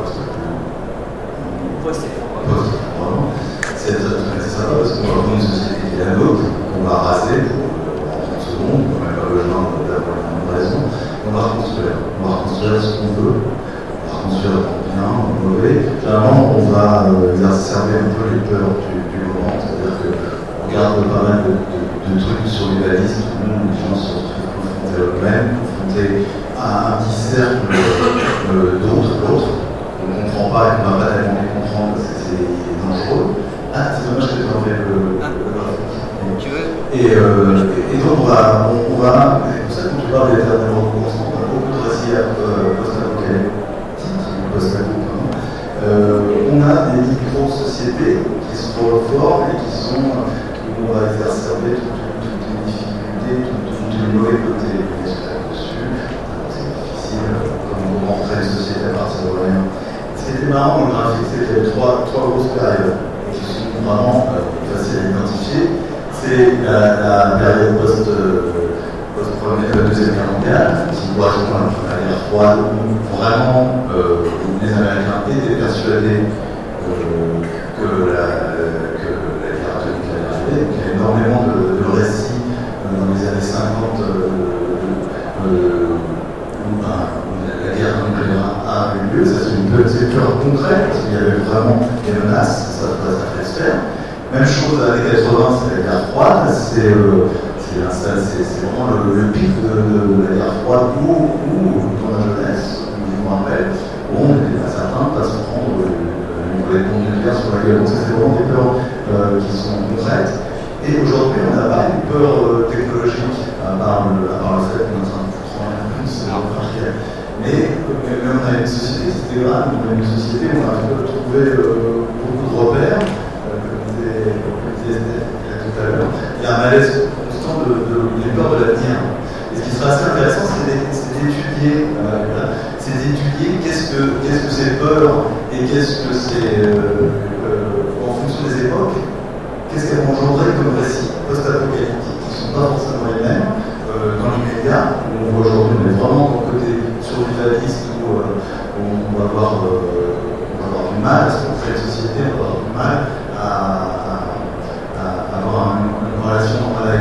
Speaker 4: C'est assez sympa parce qu'on va prendre une société qui est la nôtre, qu'on va raser en 30 secondes, on n'a pas besoin d'avoir une raison, on va reconstruire. On va reconstruire ce qu'on veut, on va reconstruire en bien, en mauvais. Généralement, on va exacerber un peu les peurs du moment, c'est-à-dire qu'on regarde pas mal de trucs survivalistes où les gens se retrouvent confrontés à eux-mêmes, confrontés à un petit cercle d'autres, qu'on ne comprend pas et qu'on n'a pas tellement envie de comprendre parce que c'est dangereux. Ah, c'est dommage que tu enlevé le graphique.
Speaker 6: Tu veux?
Speaker 4: Et donc, on va c'est pour ça que quand tu parles d'éternel recommencement, on a beaucoup de récits post-apocalyptiques, on a des micro-sociétés qui sont forts et qui sont, où on va exacerber toutes les difficultés, tous les mauvais côtés. Dessus, c'est difficile, comme on crée une société à partir de rien. Ce qui était marrant dans le graphique, c'est qu'il y avait trois grosses périodes qui sont vraiment faciles à identifier. C'est la période post-deuxième guerre mondiale, qui correspond à la Première Guerre froide, où vraiment les Américains étaient persuadés que la guerre atomique allait arriver. Donc il y a énormément de récits dans les années 50 où la guerre nucléaire a eu lieu. Ça, c'est une peur concrète, parce qu'il y avait vraiment des menaces, ça fait se faire. Même chose à l'année 80, c'est la guerre froide, c'est vraiment le pic de la guerre froide où dans la jeunesse, je me rappelle, on n'était pas certain de ne pas se prendre les bombes nucléaires sur la gueule. Donc c'est vraiment des peurs qui sont concrètes. Et aujourd'hui, on n'a pas une peur technologique, à part le fait qu'on est en train de foutre en plus, mais même on a une société, c'était grave, on a une société où on a trouvé beaucoup de repères. Tout à l'heure, il y a un malaise constant des peurs de l'avenir. Et ce qui serait assez intéressant, c'est d'étudier qu'est-ce que ces peurs et qu'est-ce que c'est, en fonction des époques, qu'est-ce qu'elles vont engendrer comme récits post-apocalyptiques qui ne sont pas forcément les mêmes dans l'immédiat, où on voit aujourd'hui, on est vraiment dans le côté survivaliste où on va avoir du mal à se construire une société, on va avoir du mal à avoir une relation normale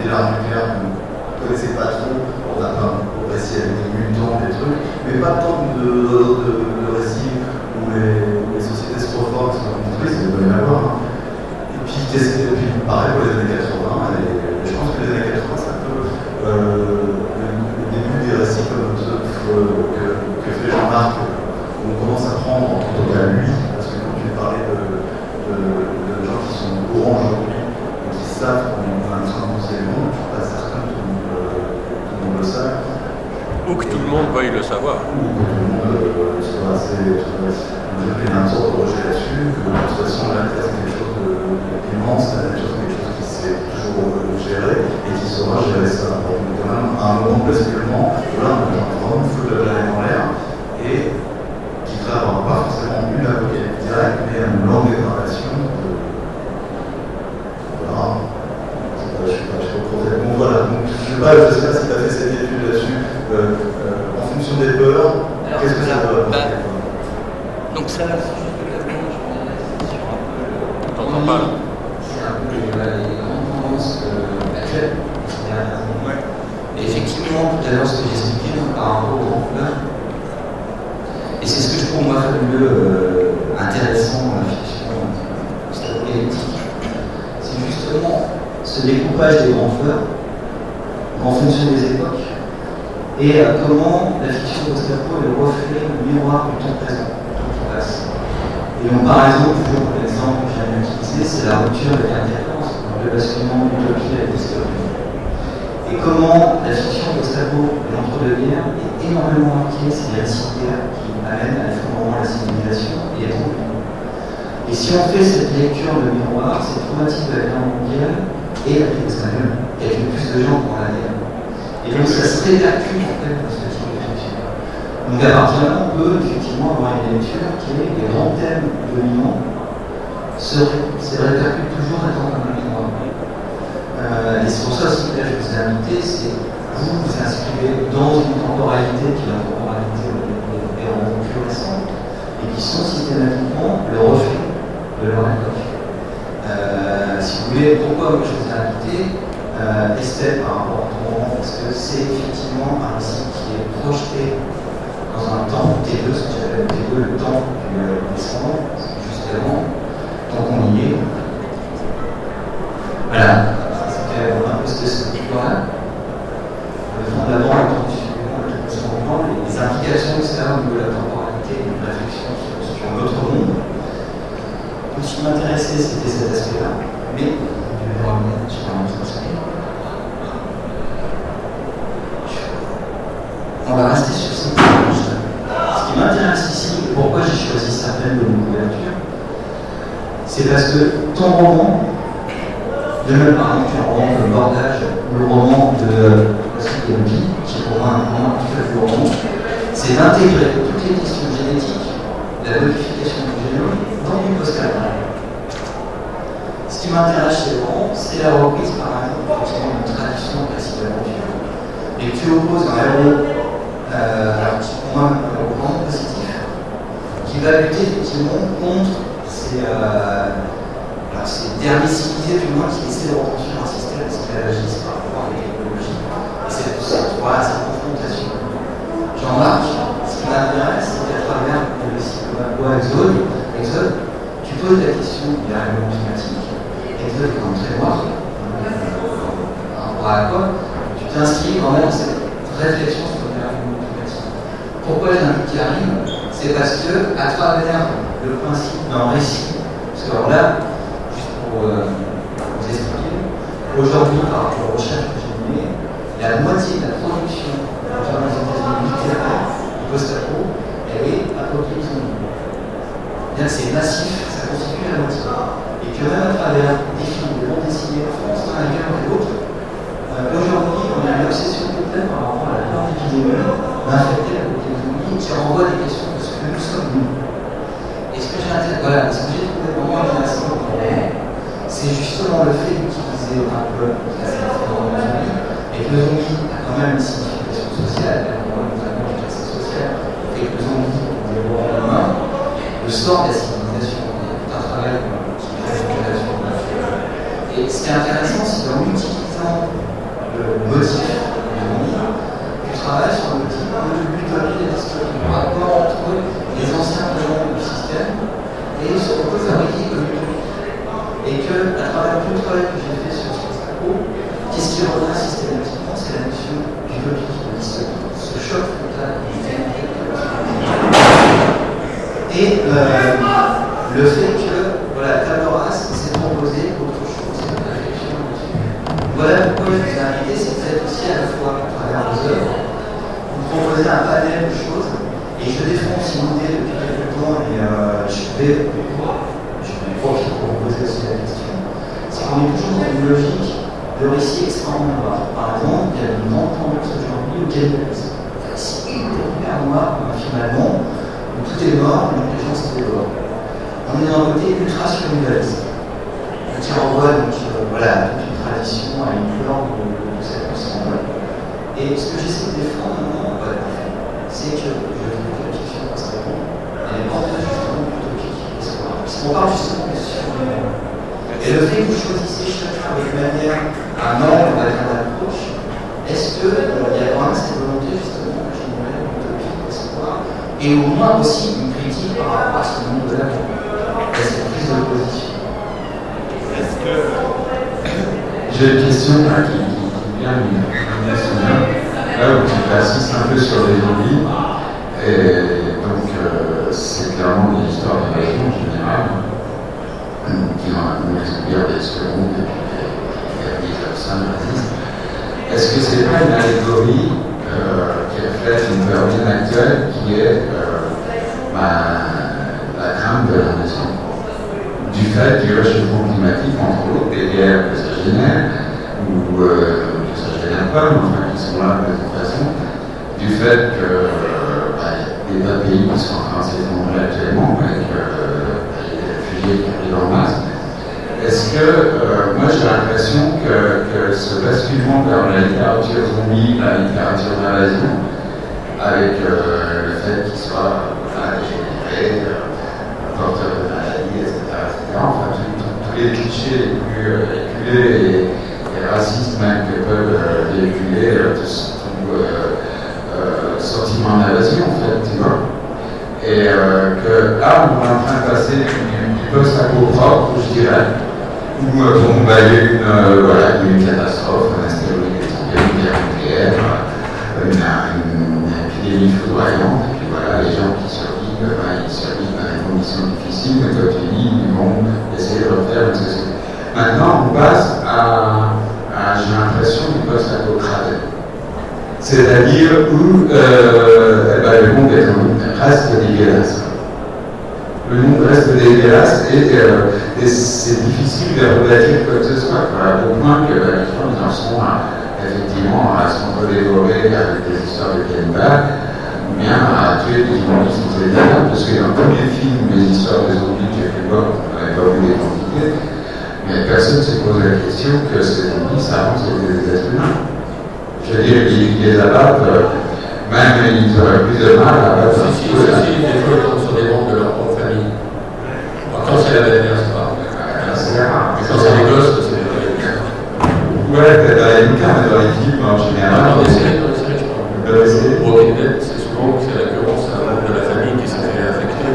Speaker 4: c'était l'arme nucléaire qu'on ne connaissait pas trop. On a pas au récit avec des mutants, des trucs, mais pas tant de récits où les sociétés se reforment, se construisent, il doit y en avoir. Et puis pareil pour les années 80, et je pense que les années 80, c'est un peu le début des récits comme ceux que fait Jean-Marc, où on commence à prendre, en tout cas lui, parce que quand tu parlais de gens qui sont au courant aujourd'hui, et qui savent qu'on a un train de monde, je ne suis pas certain que tout le monde le sache.
Speaker 3: Ou que tout le monde veuille le savoir.
Speaker 4: Ou que tout le monde soit assez. Il y a une sorte de rejet là-dessus, que de toute façon, la Terre, c'est quelque chose d'immense, c'est quelque chose qui s'est toujours géré et qui saura gérer ça. Donc, quand même, à un moment basculement, voilà, on a vraiment foutu la planète en l'air et qui ne va avoir pas forcément une apocalypse directe, mais une longue dégradation. Voilà. Je ne sais pas complètement. Voilà. Donc, je ne sais pas si tu as fait cette étude là-dessus. En fonction des peurs, qu'est-ce que ça peut apporter?
Speaker 6: Donc ça, c'est juste que là, sur un peu le...
Speaker 3: T'entends pas là?
Speaker 6: C'est un peu les grandes tendances actuelles, ces dernières années. Ouais. Et effectivement, tout à l'heure, ce que j'expliquais par rapport aux grands peurs, et c'est ce que je trouve moi fabuleux, intéressant dans la fiction post-apocalyptique, c'est justement ce découpage des grands peurs en fonction des époques. Et comment la fiction post-apo est le reflet, le miroir du temps présent, du temps qui passe. Et donc, par exemple, toujours l'exemple que j'aime utiliser, c'est la rupture avec l'interférence, le basculement d'utopie à la dystopie. Et comment la fiction post-apo et l'entre-deux-guerres est énormément marquée, c'est les récits de guerre qui amènent à l'effondrement de la civilisation et à tout. Et si on fait cette lecture de miroir, c'est traumatique de la guerre mondiale et la crise espagnole, qui a tué plus de gens pendant la guerre. Et donc ça se répercute en fait dans ce type de fiction. Donc à partir de là, on peut effectivement avoir une lecture qui est les grands thèmes dominants se répercutent toujours à temps comme un miroir. Et c'est pour ça aussi que là je vous ai invité, c'est vous inscrivez dans une temporalité qui est la temporalité des romans plus récentes et qui sont systématiquement le reflet de leur époque. Si vous voulez, pourquoi je vous ai invité Estelle par rapport à ton roman, parce que c'est effectivement un récit qui est projeté dans un temps T2, ce que j'appelle T2, le temps du descendant, justement, tant qu'on y est. Voilà, c'était un peu cette structure-là. Le fondament, le temps du suivant, le temps du suivant, les implications que ça a au niveau de la temporalité et de la réflexion sur notre monde. Donc, ce qui m'intéressait, c'était cet aspect-là, mais je vais revenir sur un autre aspect. On va rester sur cette planche-là. Ce qui m'intéresse ici, et pourquoi j'ai choisi certaines de nos couvertures, c'est parce que ton roman, de même par exemple un roman de Bordage, ou le roman de Pascal, qui est pour moi un roman qui fait le roman, c'est d'intégrer toutes les questions génétiques, la modification du génome, dans du post-apo. Ce qui m'intéresse chez le roman, c'est la reprise par exemple d'une tradition classique d'aventure, et tu opposes un héros pour moi vraiment positif, qui va lutter effectivement contre ces derniers civilisés du moins qui essaient de reconstruire un système esclavagiste par rapport à l'écologie. Et c'est cette confrontation. Jean-Marc, ce qui m'intéresse, c'est qu'à travers le cycle Exode, tu poses la question du dérèglement climatique. Exode est quand même très noir, par rapport à quoi tu t'inscris quand même dans cette réflexion sur le dérèglement climatique. Pourquoi j'invite Karine? C'est parce que, à travers le principe d'un récit, parce que alors là, juste pour vous expliquer, aujourd'hui, par rapport aux recherches que j'ai menées, la moitié de la production des États-Unis littéraire du post-apo, elle est apocalypse zombie. C'est-à-dire que c'est massif, ça constitue la moitié. Et que même à travers des films, des bandes dessinées en France, dans la guerre et d'autres, aujourd'hui, on a une obsession totale par rapport à la peur d'épidémie d'infecter la population qui renvoie des questions de ce que nous sommes nous. Et ce que j'ai trouvé vraiment intéressant dans le roman, c'est justement le fait d'utiliser un peu la zombie, et que le zombie a quand même une signification sociale, notamment une classe sociale, et que le zombie est des rois humains, le sort de la civilisation, c'est un travail qui fait une relation. Et ce qui est intéressant, c'est qu'en utilisant
Speaker 1: le motif du monde, tu travailles sur le type de l'utopie et de dystopie, le rapport entre les anciens éléments du système et ce qu'on peut fabriquer comme utopie. Et que, à travers tout le travail que j'ai fait sur Spostako, qu'est-ce qui revient systématiquement, c'est la notion d'utopie, de dystopie, ce choc total du fait et le fait que voilà, table rase s'est proposé autre chose, c'est une réflexion dessus. Voilà pourquoi je vous ai invité, c'est peut-être aussi à la fois à travers vos œuvres, vous proposer un panel de choses, et je défends aussi l'idée depuis quelques temps, et je crois qu'il faut poser aussi la question, c'est qu'on est toujours dans une logique de récit extrêmement noir. Par exemple, il y a une grande tendance aujourd'hui au cannibalisme. C'est hyper noir, finalement, où tout est mort, donc les gens se dévorent. On est dans un côté ultra survivaliste, qui renvoie donc, voilà, toute une tradition à une forme de cette ensemble. Et ce que j'essaie de défendre maintenant, c'est que je dis que la fiction passe bon, elle est porteuse justement d'utopie. Parce qu'on parle justement de survivants. Et le fait que vous choisissez chacun avec manière un ordre, avec un approche, est-ce qu'il y a quand même cette volonté justement de générer une utopie, d'espoir, et au moins aussi une critique par rapport à ce monde-là, à cette prise de position.
Speaker 5: J'ai une question là, qui vient me souvenir, là où tu persistes un peu sur les zombies, et donc c'est clairement des histoires d'évasion en général, qui ont une explication des secondes, et puis ça résiste. Est-ce que c'est pas une allégorie qui reflète une peur bien actuelle qui est la crainte de la nation, du fait du réchauffement climatique, entre autres, des guerres que ça génère, ou que ça génère pas, mais enfin qui sont là de toute façon, du fait que il y a des pays qui sont en train de s'effondrer actuellement, avec les réfugiés qui arrivent en masse. Est-ce que, moi j'ai l'impression que ce basculement vers la littérature zombie, la littérature d'invasion, avec le fait qu'il soit dégénéré, porteur de maladies, etc., enfin tous les clichés les plus éculés et racistes même que peuvent véhiculer tout sentiment d'invasion en fait, tu vois. Et que là on est en train de passer du post-apo propre, je dirais, où il y a eu une catastrophe, un astéroïde qui est tombé, une guerre nucléaire, une épidémie foudroyante, et puis voilà, les gens qui survivent, ils survivent dans des conditions difficiles, mais comme tu dis, ils vont essayer de refaire une société. Maintenant, on passe à j'ai l'impression, du post-apo cradé. C'est-à-dire où le monde reste dégueulasse. Le monde reste dégueulasse et c'est difficile de rebâtir quoi que ce soit, au point que les gens en sont effectivement à se contre-dévorer avec des histoires de cannibales, ou bien à tuer des zombies sans état, parce que dans tous les films, les histoires de zombies que j'ai fait voir, on n'avait pas vu les quantités, mais personne ne s'est posé la question que ces zombies, ça avance avec des êtres humains. Je veux dire, ils les abattent, même ils auraient plus de mal à abattre.
Speaker 3: Si, des fois, ils tombent sur des membres de leur propre famille. Quand c'est la dernière, c'est pas. Mais quand c'est des gosses, c'est des vrais.
Speaker 5: Ouais, dans les bouquins, mais dans les films en général.
Speaker 3: Dans les séries, je crois. Walking Dead, c'est souvent que c'est la violence à un membre de la famille qui s'est fait affecter.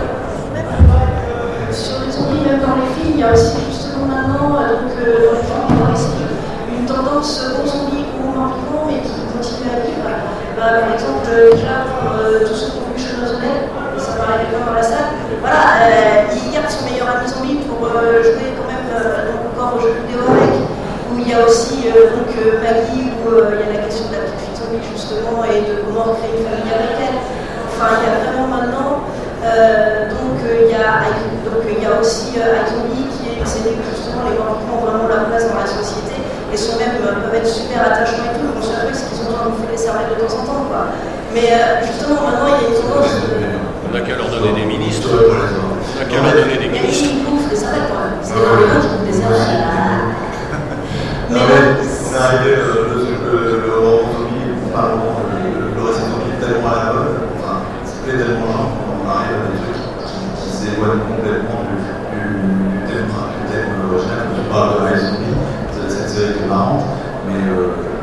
Speaker 2: Sur les zombies, même dans les films, il y a aussi justement maintenant, dans les films, dans les séries, une tendance aux zombies ou morts vivants, mais qui continuent à vivre. Par exemple, déjà, pour tous ceux qui ont vu Chernobyl, ça paraît bien dans la salle, voilà, il garde son meilleur ami zombie pour jouer quand même encore au jeu vidéo avec, où il y a aussi Maggie, où il y a la question de la petite fille zombie justement, et de comment créer une famille avec elle. Enfin, il y a vraiment maintenant, il y a aussi iZombie qui est une série où justement les morts vivants ont vraiment leur place dans la société et peuvent être super attachants et tout. Le seul truc, c'est qu'ils ont besoin de bouffer les cervelles de temps en temps, quoi. Mais justement, maintenant, il y a une tendance.
Speaker 3: On n'a qu'à leur donner des ministres. On n'a qu'à leur donner des ministres.
Speaker 2: Ils bouffent les cervelles, quand même. C'est dans le monde qui bouffe les cervelles.
Speaker 4: Mais on est arrivé, le roman zombie, enfin le récit zombie est tellement à la mode, enfin, c'est tellement gens qu'on arrive à des trucs qui s'éloignent complètement du thème original. Je parle de Rise Zombie, cette série qui est marrante, mais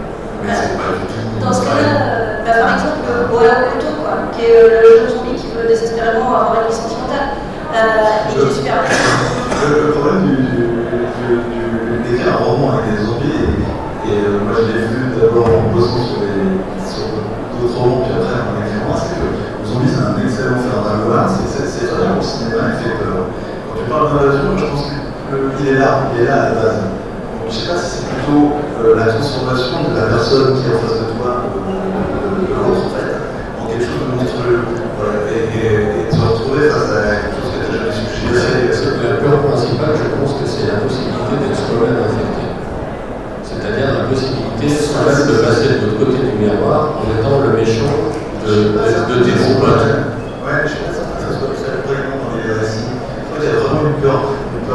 Speaker 4: Mais c'est pas du tout.
Speaker 2: Dans ce cas-là, par exemple, Boa Couteau, quoi, qui est le jeune zombie qui veut désespérément avoir une vie sentimentale, et qui est super
Speaker 4: Le problème d'écrire un roman avec des zombies, et moi je l'ai vu d'abord en bossant sur d'autres romans, puis après en écrivant, c'est que le zombie c'est un excellent phénomène, c'est très bien au cinéma, il fait peur. Quand tu parles d'invasion, je pense qu'il est là à la base. Donc, je ne sais pas si c'est plutôt la transformation de la personne qui est en face de toi, de l'autre en fait, en quelque chose de monstrueux. Voilà, et de se retrouver face à quelque chose que tu n'as jamais suggéré.
Speaker 3: La peur principale, je pense que c'est la possibilité d'être soi-même infecté. C'est-à-dire la possibilité soi-même de passer de l'autre côté du miroir en étant le méchant de tes bons potes.
Speaker 4: Ouais, je suis pas certain que ça soit très prégnant dans les récits. En fait, il y a vraiment une peur.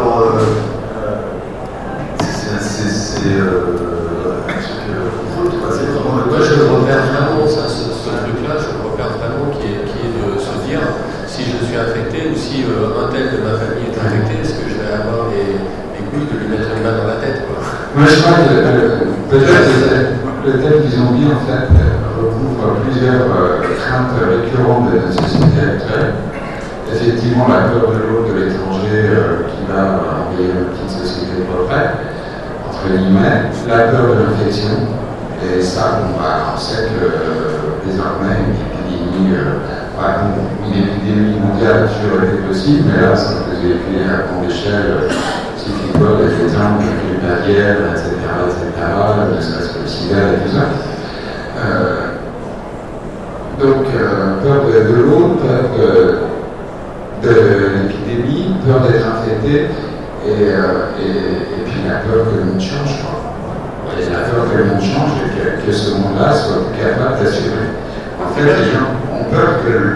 Speaker 3: Moi, je le repère vraiment, ça, ce truc-là, je le repère vraiment qui est de se dire si je suis infecté ou si un tel de ma famille est infecté, est-ce que je vais avoir les couilles de lui mettre une main dans la tête, quoi.
Speaker 5: Moi, je crois que le thème du zombie, en fait, recouvre plusieurs craintes récurrentes de notre société actuelle. Effectivement, la peur de l'autre, de l'étranger qui va envahir une petite société propre, entre guillemets, la peur de l'infection, et ça, on sait que désormais, une épidémie mondiale a toujours été possible, mais là, ça peut se véhiculer à grande échelle, suffit quoi, des exemples, les barrières, etc., ne serait-ce que le sida et tout ça. Donc, peur de l'autre, peur de l'épidémie, peur d'être infecté, et puis la peur que le monde change, quoi. Et la peur que le monde change et que ce monde-là soit plus capable d'assurer. En fait, les gens ont peur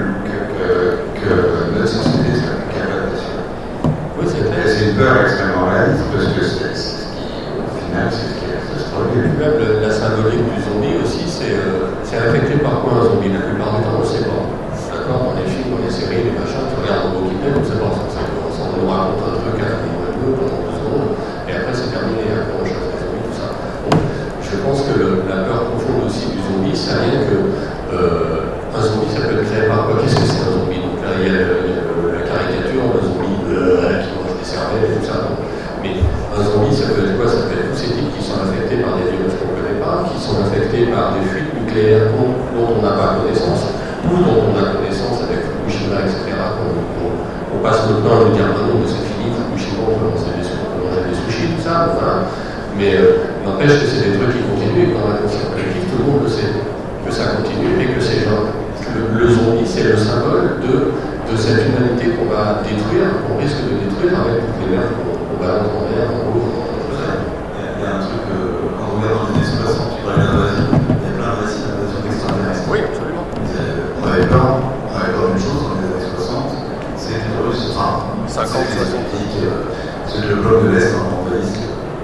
Speaker 5: que notre société soit plus capable d'assurer.
Speaker 3: Oui, c'est clair.
Speaker 5: Et c'est une peur extrêmement réaliste parce que c'est ce qui, au final, c'est ce qui reste se produire.
Speaker 3: Même la symbolique du zombie aussi, c'est affecté par quoi un zombie? La plupart du temps, on ne sait pas. D'accord? Dans les films, dans les séries, les machins, tu regardes un beau clip, on ne sait pas. On nous raconte un truc à la pendant 2 secondes, et après c'est terminé, après on chasse les zombies, tout ça. Donc, je pense que la peur profonde aussi du zombie, ça vient que un zombie, ça peut être créé par quoi? Qu'est-ce que c'est un zombie? Donc là, il y a la caricature, un zombie qui mange des cervelles et tout ça. Donc. Mais un zombie, ça peut être quoi? Ça peut être tous ces types qui sont affectés par des virus qu'on ne connaît pas, qui sont affectés par des fuites nucléaires dont on n'a pas connaissance, ou dont on a connaissance avec Fukushima, etc. On passe notre temps à nous dire non, mais c'est fini, Fukushima, on peut manger des sushis, tout ça, voilà. Mais n'empêche que c'est des trucs qui continuent, et dans la conscience collective, tout le monde le sait, que ça continue, et que c'est genre. Le zombie, c'est le symbole de cette humanité qu'on va détruire, qu'on risque de détruire avec toutes les merdes qu'on balance en l'air, en gros.
Speaker 4: Il y a un truc, quand on regarde dans les années 60, tu parlais d'invasion, il y a plein de récits d'invasion extraterrestre.
Speaker 3: Oui, absolument.
Speaker 4: On avait peur d'une chose dans les années 60, c'est que les Russes, enfin,
Speaker 3: 50, 60.
Speaker 4: C'est que le bloc de l'Est envahisse.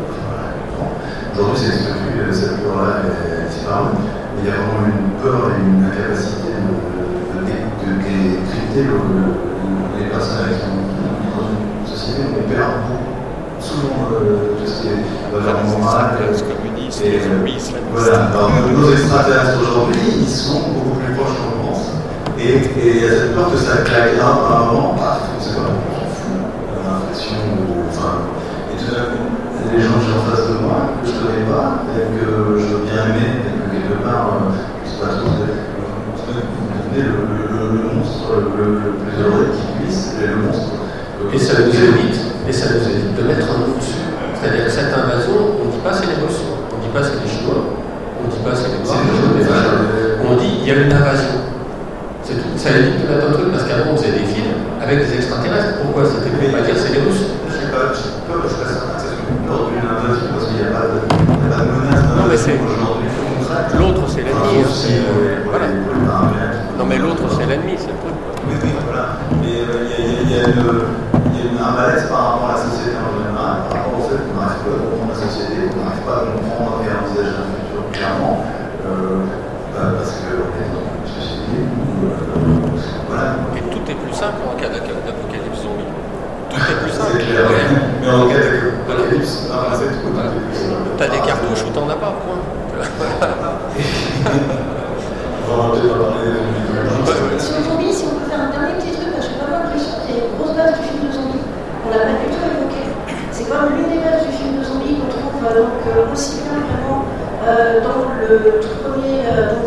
Speaker 4: Aujourd'hui, c'est ce que cette peur-là est disparue. Il y a vraiment une peur et une incapacité de décrypter les personnes avec qui on vit dans une société où on perd souvent tout ce qui est valeurs morales.
Speaker 7: Les zombies islamistes.
Speaker 4: Voilà, alors nos extraterrestres aujourd'hui, ils sont beaucoup plus proches qu'on le pense. Et il y a cette peur que ça claque à un moment, on ne sait pas, on s'en fout, on a l'impression, et tout d'un coup, les gens que j'ai en face de moi, que je ne connais pas, et que je veux bien aimer, et que quelque part, je ne sais pas trop, vous devenez le monstre le plus heureux qui puisse, et le monstre.
Speaker 3: Et ça nous évite de mettre un nom dessus. C'est-à-dire que cette invasion, on ne dit pas c'est les Russes, on ne dit pas c'est les Chinois, on ne dit pas c'est les Noirs, on dit il y a une invasion. C'est tout. Ça évite de mettre un truc parce qu'avant on faisait des films avec des extraterrestres. Pourquoi? C'était pour pas dire c'est les Russes.
Speaker 4: Je sais pas, je serais certain que c'est une peur d'une invasion parce qu'il n'y a pas de menace d'invasion aujourd'hui.
Speaker 7: L'autre c'est l'ennemi. Voilà. Non mais l'autre c'est l'ennemi, c'est le truc.
Speaker 4: Oui, voilà. Mais il y a un malaise par rapport à la société en général, par rapport au fait qu'on n'arrive pas à comprendre la société, qu'on n'arrive pas à comprendre et à envisager un futur clairement, parce qu'on est dans une société où voilà.
Speaker 7: Et tout est plus simple en cas d'apocalypse zombie. Tout est plus simple.
Speaker 4: C'est clair. Mais en cas d'apocalypse, c'est tout.
Speaker 7: T'as des cartouches ou t'en as pas, point.
Speaker 4: On va peut-être pas parler des zombies.
Speaker 2: Sur les zombies, si on peut faire un dernier petit truc, parce que j'ai pas mal l'impression qu'il y a une grosse base du film de zombies. On l'a pas du tout évoqué. C'est quand même l'une des bases du film de zombies qu'on trouve donc, aussi bien vraiment dans le tout premier,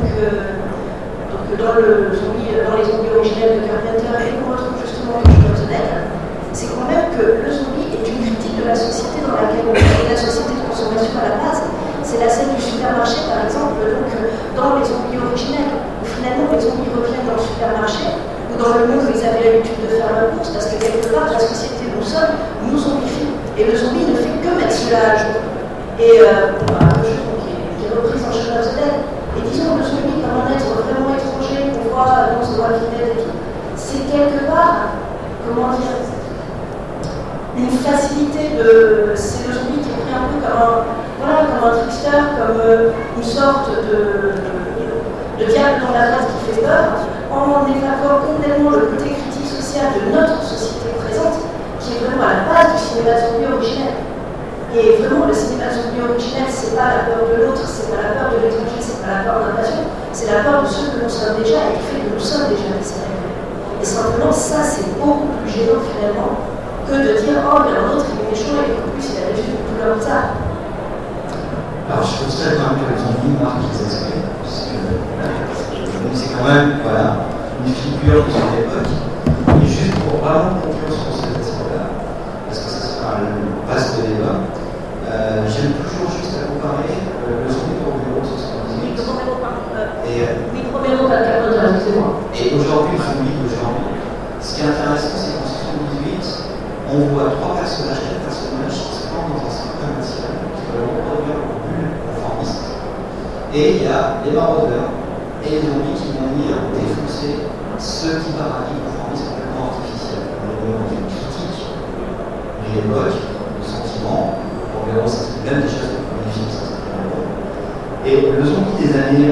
Speaker 2: dans les zombies originels de Carpenter et qu'on retrouve justement dans Shaun of the Dead. C'est quand même que le zombie est une critique de la société dans laquelle on vit, la société de consommation à la base. C'est la scène du supermarché, par exemple, donc, dans les zombies originels, où finalement les zombies reviennent dans le supermarché, ou dans le monde où ils avaient l'habitude de faire leur course, parce que quelque part, la société où nous sommes nous zombifie. Et le zombie ne fait que mettre cela à jour. Et le jeu qui est repris en Shaun of the Dead. Et disons le zombie comme un être vraiment étranger qu'on voit dans The Walking Dead et tout, c'est quelque part, comment dire, une facilité de. C'est le zombie qui est pris un peu comme un trickster, comme une sorte de diable dans la race qui fait peur, en évacuant complètement le côté critique social de notre société présente, qui est vraiment à la base du cinéma zombie originel. Et vraiment, le cinéma zombie originel, c'est pas la peur de l'autre, c'est pas la peur de l'étranger, c'est pas la peur de l'invasion, c'est la peur de ceux que nous sommes déjà et qui fait que nous sommes déjà des Sénégalais. Et simplement, ça, c'est beaucoup plus gênant finalement que de dire oh, mais un autre il est méchant et qu'en plus il a juste une couleur bizarre.
Speaker 1: Alors je constate quand même que les zombies marquent les esprits, parce que c'est quand même une figure de son époque. Et juste pour vraiment conclure sur cet aspect-là, parce que ça sera le vaste débat, j'aime toujours juste à comparer le zombie pour Romero 78.
Speaker 2: Romero,
Speaker 1: et aujourd'hui, le zombie d'aujourd'hui. Ce qui est intéressant, c'est qu'en 78, on voit quatre personnages qui se plantent dans un certain matière, qui veulent reproduire leur bulle conformiste. Et il y a les maraudeurs et les zombies qui vont venir défoncer ceux qui paradient le conformisme complètement artificiel. On est dans une critique de l'époque, de sentiment. Pour Romero, ça c'est même déjà le premier film, ça c'est Romero. Et le zombie des années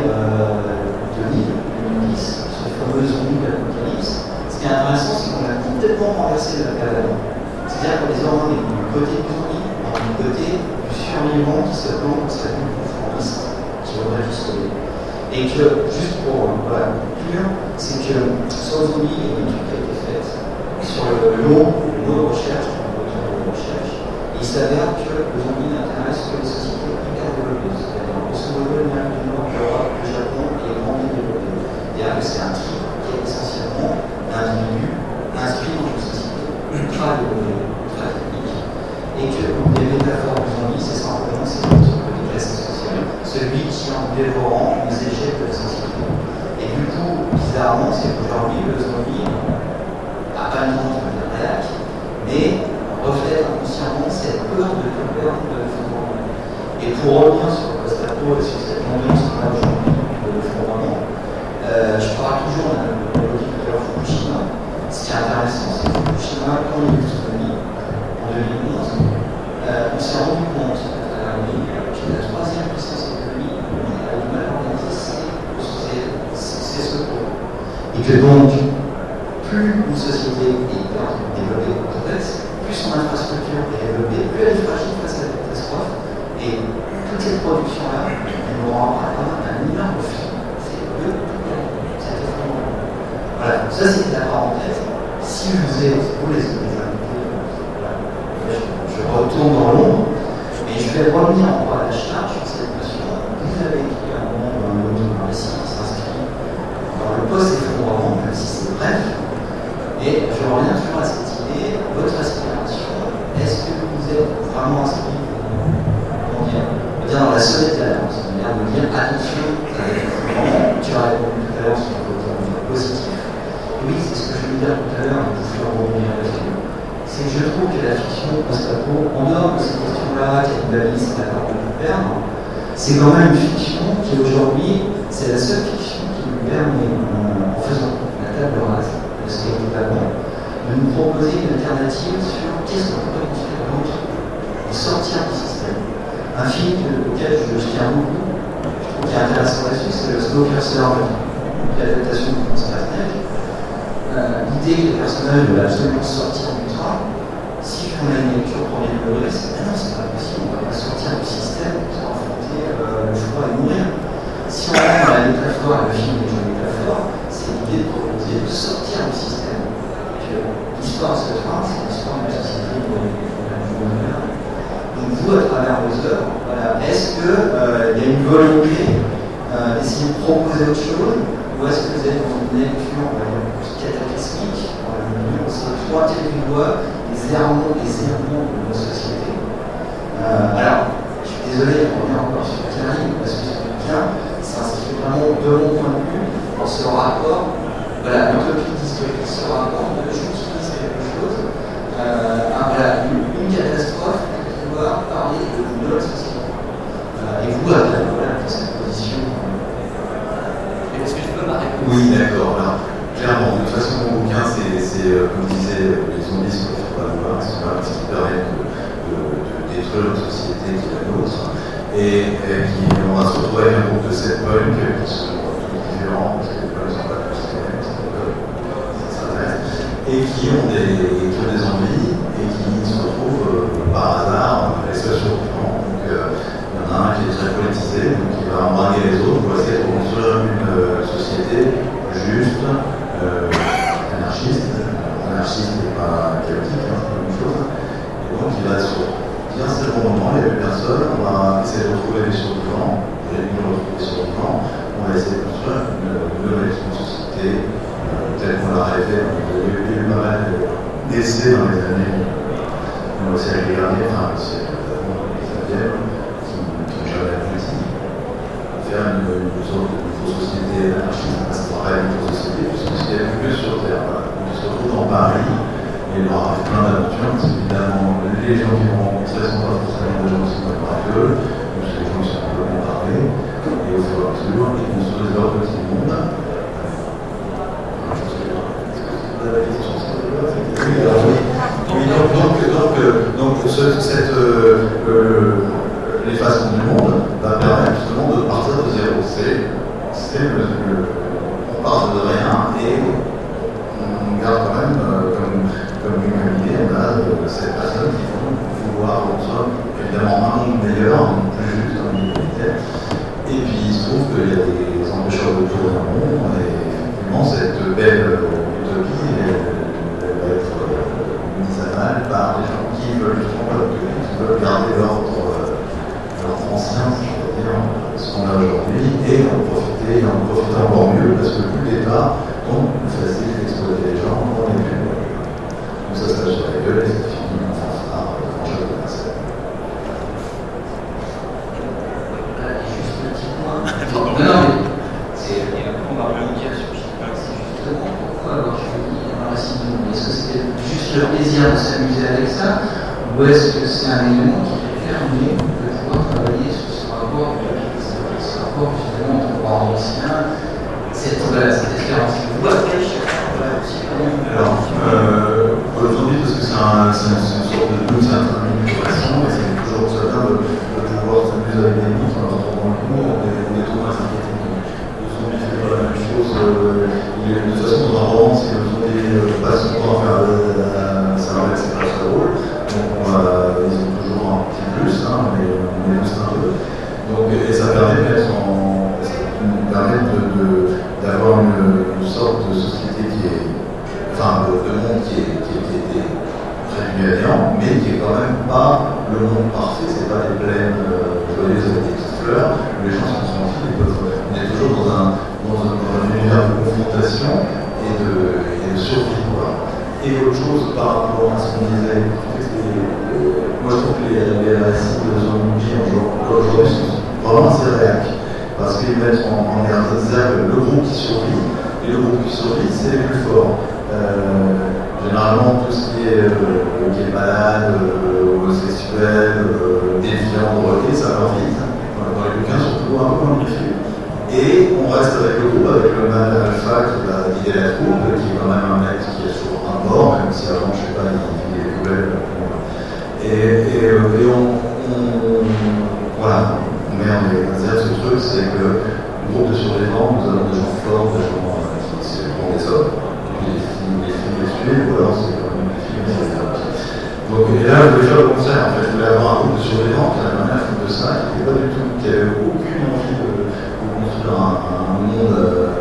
Speaker 1: 2010, ce fameux zombie de l'apocalypse, ce qui est intéressant, c'est qu'on a complètement renversé la cadavre. C'est-à-dire qu'on les emmène du côté du zombie, du côté du survivant qui se plante dans sa vie conformiste, qui aurait dû sauver. Et que, juste pour conclure, c'est que sur le zombie, il y a une étude qui a été faite sur le lot de recherche, et il s'avère que le zombie n'intéresse que les sociétés hyper développées, c'est-à-dire le Kosovo, l'Amérique du Nord, l'Europe, le Japon et les grands pays développés. C'est-à-dire que c'est un type qui est essentiellement l'individu inscrit dans une société ultra développée, ultra technique, et que les métaphores du zombie, c'est simplement les classes sociales, celui qui en dévorant les échecs de la société. Et du coup, bizarrement, c'est qu'aujourd'hui, le zombie n'a pas une tendance de réac, mais reflète inconsciemment cette peur de tout perdre de fondement. Et pour revenir sur le post-apo et sur cette ambiance qu'on a aujourd'hui de fondement, je parle toujours d'un producteur Fukushima. Ce qui est intéressant, c'est que Fukushima, quand il y a eu le tsunami en 2011, on s'est rendu compte à l'armée que la troisième puissance économique a du mal à organiser ses secours. Et que donc, plus une société est développée complexe, plus son infrastructure est développée, plus elle est fragile face à la catastrophe. Et toute cette production-là, elle nous rend un énorme film. C'est cet effondrement. Voilà, ça c'était la parenthèse. Si vous êtes, vous les invités, je retourne dans l'ombre, mais je vais revenir encore à la charge sur cette notion. Vous avez écrit un moment dans un récit qui s'inscrit dans le post-effondrement, même si c'est bref. Et je reviens toujours à cette idée, votre aspiration, est-ce que vous êtes vraiment inscrit, comment dire, dans la sonnette d'alarme, c'est-à-dire de dire attention, tu as répondu tout à l'heure sur le côté positif. Oui, c'est ce que je voulais dire tout à l'heure, et pour faire revenir là-dessus. C'est que je trouve que la fiction post-apo, en dehors de ces questions-là, cannibaliste, la peur de nous perdre, c'est quand même une fiction qui aujourd'hui, c'est la seule fiction qui nous permet, en faisant la table rase, de nous proposer une alternative sur qu'est-ce qu'on pourrait construire d'autre et sortir du système. Un film auquel je tiens beaucoup, je trouve qu'il est intéressant là-dessus, c'est le Snowpiercer, l'adaptation de Franz Ferdinand. L'idée que les personnages veulent absolument sortir du train, si on a une lecture premier degré, c'est non, c'est pas possible, on ne va pas sortir du système pour affronter le choix et mourir. Si on a le film de Johnny Clafford, c'est l'idée de proposer de sortir du système, que l'histoire se trace, c'est l'histoire de la société moderne. Donc vous, à travers vos œuvres, voilà, est-ce qu'il y a une volonté d'essayer de proposer autre chose, ou est-ce que vous êtes dans une lecture cataclysmique, on s'est pointé du doigt les errements de nos sociétés. Alors, je suis désolé, on revient encore sur Karine, parce que ce bouquin s'inscrit vraiment, de mon point de vue, dans ce rapport, voilà, l'utopie dystopique, ce rapport de gens qui disent quelque chose, voilà, une catastrophe qui doit parler de notre société. Et vous, voilà, dans cette position.
Speaker 6: Est-ce que je peux m'arrêter?
Speaker 4: Oui, d'accord. Alors, clairement, de toute façon, mon bouquin, c'est comme disait, les zombies sont pas voir, c'est pas ce qui permet de détruire une société qui est la nôtre, et qui, on va se retrouver avec un groupe de 7 punks qui sont tous différents, parce que les punks ne sont pas tous les mêmes, et qui ont des envies, et qui se retrouvent par hasard, les seuls survivants. Donc, il y en a un qui est très politisé, donc qui va embraguer les autres pour essayer de construire une société juste, anarchiste et pas chaotique, c'est la même chose. Et donc il va se dire c'est le bon moment, il n'y a plus personne, on va essayer de retrouver les survivants, on va essayer de construire une nouvelle société telle qu'on l'a rêvé. Il y a eu pas mal d'essais dans les années, dans le siècle dernier, enfin le siècle d'avant, qui ont jamais abouti. Faire une sorte de fausse société anarchiste, ça ne sera pas une fausse société, puisque c'est quelque chose sur Terre. Voilà. On se retrouve dans Paris, et il leur arrive plein d'aventures, parce qu'évidemment, les gens qui vont rencontrer ne sont pas forcément des gens qui sont d'accord avec eux, mais c'est des gens qui sont complètement parlés, et au fur et à mesure, ils construisent leur petit monde. Donc les façons du monde va permettre justement de partir de zéro. On part de rien et on garde quand même comme une idée, on a ces personnes qui vont vouloir évidemment un monde meilleur, un monde plus juste, un monde égalitaire. Et puis il se trouve qu'il y a des empêcheurs de tout dans le monde, et effectivement cette belle utopie elle va être mise à mal par des gens qui veulent justement pas l'utopie, qui veulent garder l'ordre ancien, je veux dire, ce qu'on a aujourd'hui, et en profiter encore mieux, parce que plus l'État, donc plus facile d'exploiter les gens, on est plus. Donc ça se passe sur la gueule, et c'est fini, on s'en fera quand je vais passer.
Speaker 6: Juste un petit point. Non, mais on va rebondir sur c'est justement pourquoi avoir choisi un récit du monde. Est-ce que c'était juste le plaisir de s'amuser avec ça, ou est-ce que c'est un élément qui permet de pouvoir travailler sur ce rapport justement entre le droit ancien, cette espérance que vous avez aussi.
Speaker 4: Alors, aujourd'hui, parce que c'est une sorte de douce intermédiation, et c'est toujours ça bien de pouvoir s'amuser avec des mythes en leur trouvant le mot, on est trop inquiétés. Le zombie fait pas la même chose. De toute façon, dans un roman, si le zombie passe son temps à faire ça va c'est pas très drôle. Donc, ils ont toujours un petit plus, mais on est juste un peu. Donc, et ça permet d'avoir une sorte de société qui est, enfin, de monde qui était réduit à néant, mais qui est quand même pas le monde parfait, c'est pas des plaines joyeuses avec des petites fleurs, où les gens sont tranquilles, on est toujours dans un univers de confrontation et de survie. Voilà. Et autre chose par rapport à ce qu'on disait, moi je trouve que les récits de zombies aujourd'hui sont vraiment assez réactifs, parce qu'ils mettent en exergue le groupe qui survit, et le groupe qui survit, c'est le plus fort. Généralement, tout ce qui est malade, homosexuel, défiant, drogué, ça va vite. Dans les bouquins, surtout un peu amplifié. Et on reste avec le groupe, avec le mal alpha qui va guider la troupe, qui est quand même un mec qui est toujours un mort, même si avant, je ne sais pas, il est poubelle. Et voilà, on met en exergue ce truc, c'est que le groupe de survivants, nous avons des gens forts, des gens qui se prennent des hommes, les filles les suivent, ou alors c'est quand même des filles qui les donc, et là, je voulais faire le contraire, en fait, je voulais avoir un groupe de survivants qui avait rien à foutre de ça, qui n'avait pas du tout, qui n'avait aucune envie de construire un monde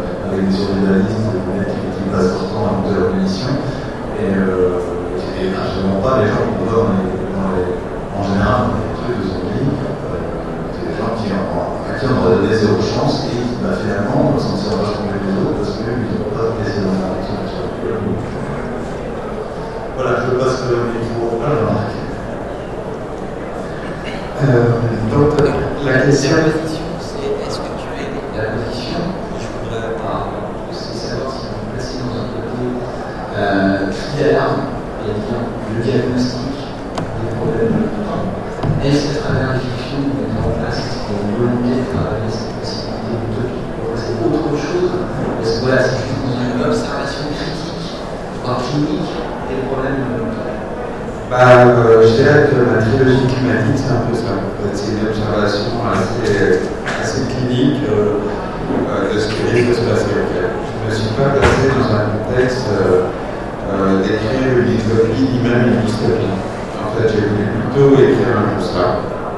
Speaker 4: Voilà, je passe le micro.
Speaker 5: Donc, la question, c'est est-ce que tu es la position? Je voudrais aussi savoir si vous placez dans un côté fidèle, c'est-à-dire le diagnostic des problèmes de temps. Est-ce qu'à travers les fictions, vous mettez en place une volonté de travailler cette possibilité utopique pour passer autre chose? Parce que voilà, c'est juste dans une observation critique, voire clinique, des problèmes de temps.
Speaker 4: Je dirais que la trilogie climatique, c'est un peu ça. C'est une observation assez clinique de ce qui risque de se passer. Je ne me suis pas placé dans un contexte d'écrire une utopie ni même une dystopie. En fait, j'ai voulu plutôt écrire un constat.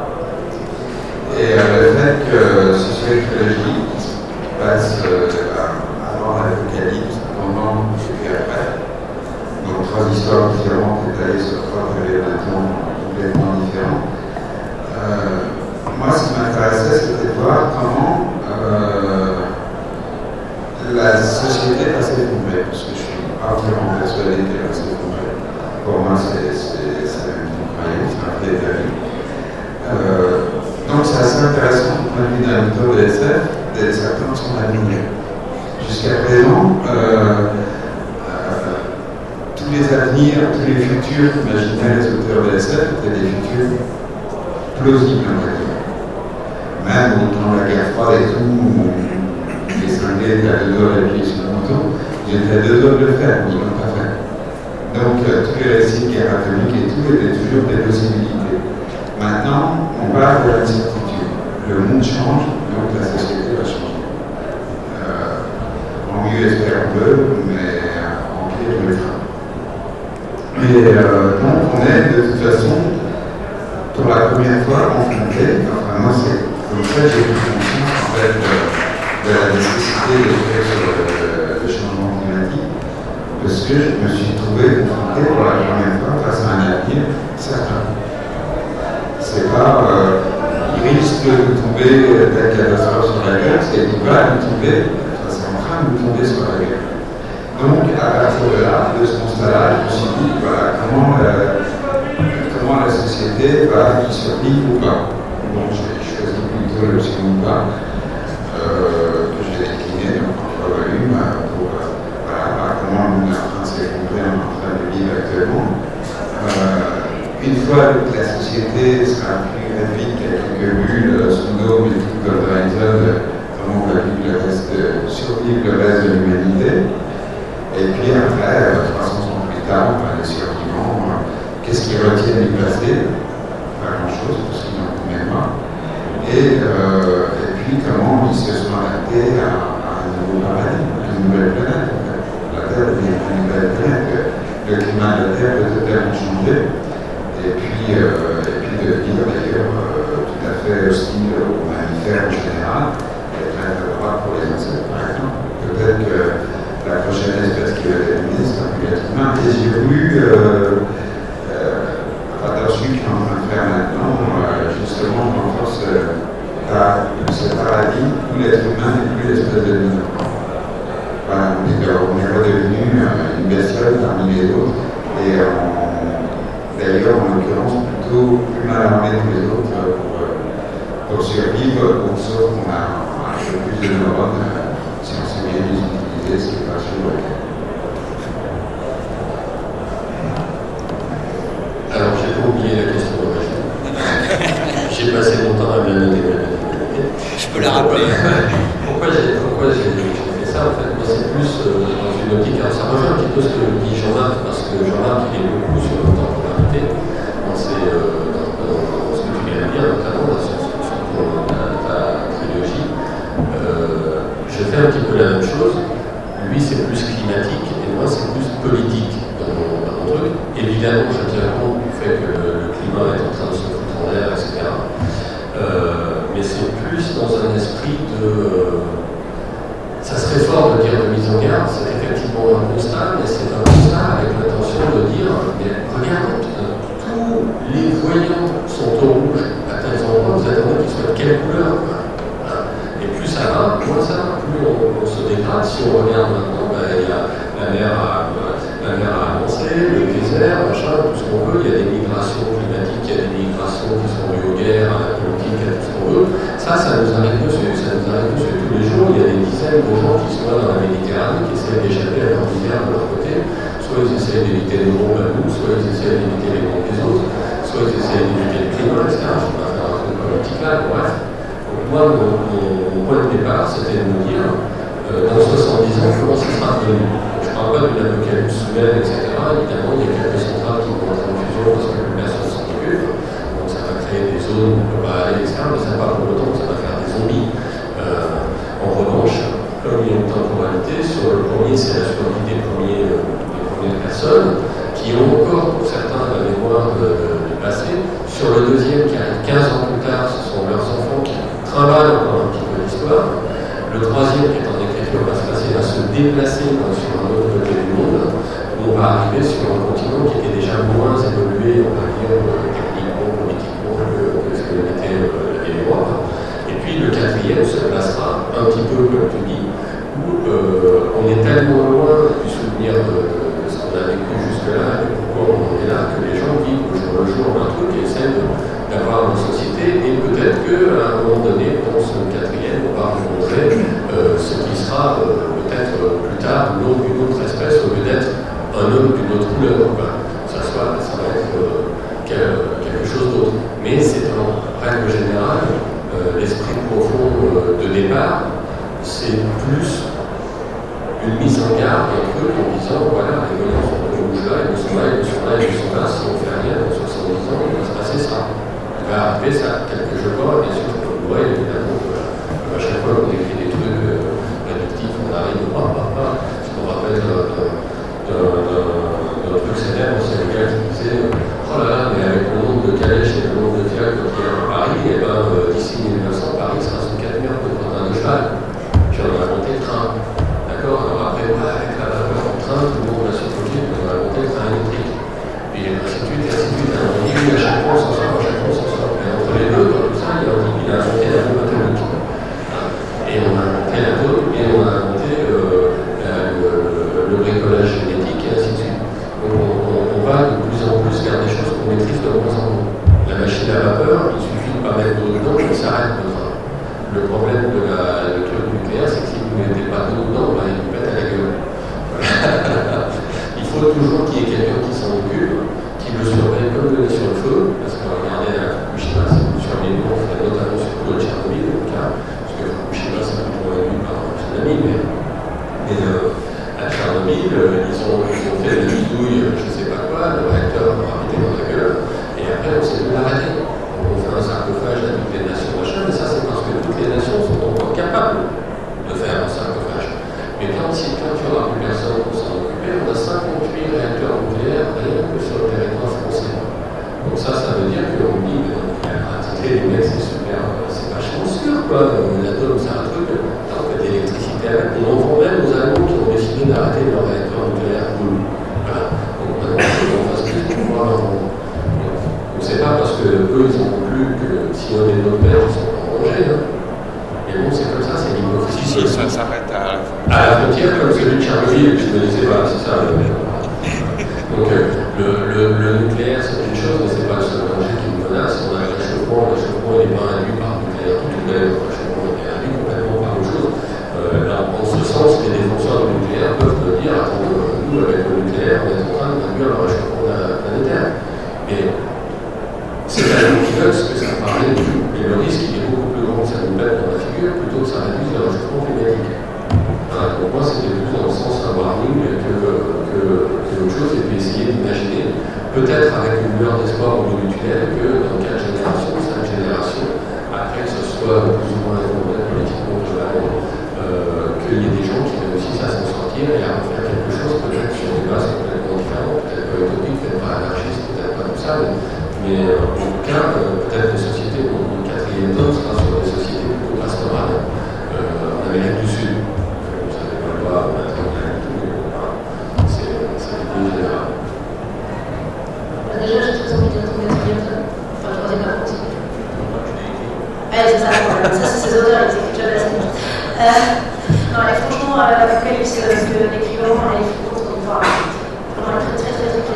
Speaker 4: Et le fait que ce soit une trilogie qui se passe avant l'apocalypse, pendant et puis après, donc 3 histoires différentes étalées sur 3 périodes de temps complètement différentes. Moi, ce qui m'intéressait, c'était de voir comment la société va s'effondrer, parce que je suis entièrement persuadé qu'elle va s'effondrer. Pour moi, c'est une croyance, c'est un fait établi. Donc, c'est assez intéressant, du point de vue d'un auteur de SF, d'être certain de son avenir. Jusqu'à présent, tous les avenirs, tous les futurs qu'imaginaient les auteurs de SF étaient des futurs plausibles, on va dire. Même dans la guerre froide et tout, où les cinglés étaient à 2 doigts d'appuyer sur le bouton, ils étaient à 2 doigts de le faire, mais ils ne l'ont pas fait. Donc, tous les récits de guerre atomique et tout étaient toujours des possibilités. Maintenant, on parle de l'incertitude. Le monde change, donc la société va changer. En mieux espérons-le, mais en pire, je le crains. Et donc, on est de toute façon, pour la première fois, confronté. Enfin, moi, c'est comme ça que j'ai pris conscience en fait, de la nécessité de faire le changement climatique, parce que je me suis trouvé confronté pour la première fois face à un avenir certain. C'est pas, il risque de tomber telle catastrophe sur la gueule, c'est qu'il va nous tomber, c'est en train de nous tomber sur la gueule. Donc, à partir de là, de ce constat-là, je me suis dit, voilà, comment la société va y survivre ou pas. Bon, j'ai choisi plutôt l'option ou pas, que je vais décliner dans 3 volumes, pour voilà, comment on est en train de s'effondrer, on est en train de vivre actuellement. Une fois que la société sera plus rapide qu'avec quelques bulles, Sundom et tout comme Horizon, comment on va survivre le reste de l'humanité. Et puis après, 300 ans plus tard, les survivants, qu'est-ce qu'ils retiennent du passé? Pas grand-chose, parce qu'ils n'en connaissent pas. Et puis comment ils se sont adaptés à un nouveau paradigme, à une nouvelle planète. En fait. La Terre devient une nouvelle planète. Le climat de la Terre peut totalement changer. Et puis devenir d'ailleurs tout à fait hostile aux mammifères en général, et très favorable pour les insectes par exemple. Peut-être que la prochaine espèce qui va déterminer sera plus l'être humain. Et j'ai voulu, à part celui qu'on est en train de faire maintenant, justement, je renforce ce paradigme où l'être humain n'est plus l'espèce de l'humain. Voilà, on est redevenu une bestiole parmi les autres, et d'ailleurs, en l'occurrence, plutôt plus mal armé que les autres pour survivre, sauf qu'on a un peu plus de neurones si on sait bien les utiliser, ce qui n'est pas sûr.
Speaker 3: Alors, j'ai pas oublié la question d'origine. J'ai passé mon temps à bien noter.
Speaker 6: Je peux la rappeler.
Speaker 3: Pourquoi j'ai fait ça en fait? Moi, c'est plus dans une optique. Alors, ça rejoint un petit peu ce que dit Jean-Marc, parce que Jean-Marc, il est beaucoup sur le temporalité, dans ce que tu viens de dire, notamment sur ta trilogie. Je fais un petit peu la même chose. Lui, c'est plus climatique, et moi, c'est plus politique dans mon truc. Évidemment, je tiens compte du fait que le climat est en train de se foutre en l'air, etc. Mais c'est plus dans un esprit de... Ça serait fort de dire de mise en garde, c'est effectivement un constat, mais c'est un constat avec l'intention de dire, mais regarde, tous les voyants sont au rouge à tels endroits, vous attendez qu'ils soient de quelle couleur? Et plus ça va, moins ça va, plus on se dégrade. Si on regarde maintenant, il y a la mer a avancé, le désert, machin, tout ce qu'on veut. Il y a des migrations climatiques, il y a des migrations qui sont liées aux guerres, à la politique, à tout ce qu'on veut. Ça nous arrive tous tous les jours. Il y a des dizaines de gens qui sont là dans la Méditerranée, qui essaient d'échapper à leur misère de leur côté. Soit ils essaient d'éviter les bombes à nous, soit ils essaient d'éviter les bombes des autres, soit ils essaient d'éviter le climat, etc. Je ne vais pas faire un truc politique là, bref. Donc moi, mon point de départ, c'était de me dire, dans 70 ans, comment ça sera devenu? Je ne parle pas d'une apocalypse soudaine, etc. Évidemment, il y a quelques centrales qui vont entrer en fusion parce que plus personne s'en occupe. Donc ça va créer des zones où on ne peut pas aller, etc. Mais ça pas pour autant que ça va faire des zombies. En revanche, comme il y a une temporalité, sur le premier, c'est la survie des premières personnes qui ont encore, pour certains, la mémoire du passé. Sur le deuxième, qui arrive 15 ans plus tard, ce sont leurs enfants qui travaillent encore un petit peu l'histoire. Le troisième, qui est en écriture, va se déplacer sur un autre côté du monde, où on va arriver sur un continent qui était déjà moins évolué, on va dire, techniquement, politiquement, que ce que l'était l'Europe. Et puis le quatrième se placera un petit peu, comme tu dis, où on est tellement loin du souvenir de ce qu'on a vécu jusque-là et pourquoi on est là, que les gens vivent au jour le jour un truc et essaient d'avoir une société. Et peut-être qu'à un moment donné, dans ce quatrième, on va rencontrer ce qui sera peut-être plus tard l'homme d'une autre espèce au lieu d'être un homme d'une autre couleur. Ça va être quelque chose d'autre. Mais c'est en règle générale, l'esprit profond de départ, c'est plus une mise en garde d'un truc en disant voilà, les voyants sont rouges là, ils sont là, ils sont là, ils sont là, si on fait rien dans 70 ans, il va se passer ça. Il va arriver ça, quelque chose, bien sûr, on voit évidemment à chaque fois qu'on écrit des trucs réductifs, on arrive, je me rappelle d'un truc célèbre, c'est le gars qui disait oh là là, mais avec le nombre de calèches et le nombre de diacres qu'il y a à Paris, et ben d'ici 1900, Paris sera sous 4 mers de train de cheval. Puis on a inventé le train. D'accord. Alors après, avec la vapeur en train, tout le monde va se projeter, puis on a inventé le train électrique. Puis ainsi de suite, Alors, on dit à chaque fois on s'en sort, Mais entre les deux, dans tout ça, il a inventé la bombe atomique. Et on a inventé l'atome, et on a inventé le bricolage génétique, et ainsi de suite. Donc on va de plus en plus vers des choses qu'on maîtrise de moins en moins. La machine à vapeur, il suffit de ne pas mettre d'eau dedans, et ça arrête le train. Le problème du truc nucléaire, c'est que si vous ne mettez pas d'eau dedans, il vous pète à la gueule. Il faut toujours qu'il y ait quelqu'un qui s'en occupe, qui le surveille comme le nez sur le feu, parce que regardez à Fukushima, c'est une surveillance, on fait notamment sur le Tchernobyl, parce que Fukushima, c'est un peu élu par un tsunami, mais à Tchernobyl, ils ont fait des bidouilles, je ne sais pas quoi, le réacteur a arrêté dans la gueule, et après on s'est mis l'arrêter. On fait un sarcophage à toutes les nations, machin, mais ça c'est parce que toutes les nations sont encore capables de faire un sarcophage. Mais quand il n'y aura plus personne pour s'en occuper, on a 58 réacteurs nucléaires rien que sur le territoire français. Donc ça veut dire qu'on dit, les mecs c'est super, c'est vachement sûr quoi, l'atome c'est un truc, on fait de l'électricité avec, on en vend même aux Allemands qui ont décidé d'arrêter leur réacteur nucléaire. Voilà. Donc maintenant, on fasse plus pour pouvoir leur vendre. C'est pas parce que eux ils en ont plus que si on est de notre père, ils sont en danger. Mais bon, c'est comme ça, c'est l'hypocrisie.
Speaker 7: Si, ça s'arrête à
Speaker 3: la frontière, comme celui de Tchernobyl, et puis je me disais, voilà, c'est ça. Donc le nucléaire, c'est une chose, mais c'est pas le seul danger qui nous menace. On a le réchauffement il n'est pas induit par le nucléaire, tout le réchauffement est induit complètement par autre chose. En ce sens, les défenseurs du nucléaire peuvent me dire, attends, nous, avec le nucléaire, on est en train d'induire le réchauffement planétaire. Mais c'est à l'antidote que ça parlait du tout. Et le risque, il est beaucoup plus grand que ça nous pète dans la figure plutôt que ça réduise le réchauffement climatique. Voilà, donc moi, c'était plus dans le sens d'un warning que autre chose, et puis essayer d'imaginer, peut-être avec une lueur d'espoir au bout du tunnel, que dans 4 générations, 5 générations, après que ce soit plus ou moins évolué politiquement globalement, qu'il y ait des gens qui réussissent à s'en sortir et à refaire quelque chose, peut-être sur des bases complètement différentes, peut-être pas utopiques, peut-être pas anarchistes, peut-être pas tout ça, mais en tout cas, peut-être les sociétés, le quatrième tome sera sur des sociétés plutôt pastorales en Amérique du Sud. Vous savez pas, c'est l'idée générale.
Speaker 2: Déjà, j'ai très envie de ton quatrième tome. Enfin, je ne pas continuer. Ouais, c'est ça, ça c'est ses auteurs, ils écrivent jamais assez vite. Non, et franchement, l'Apocalypse, l'écrivain, il faut qu'on voit. On est très très très très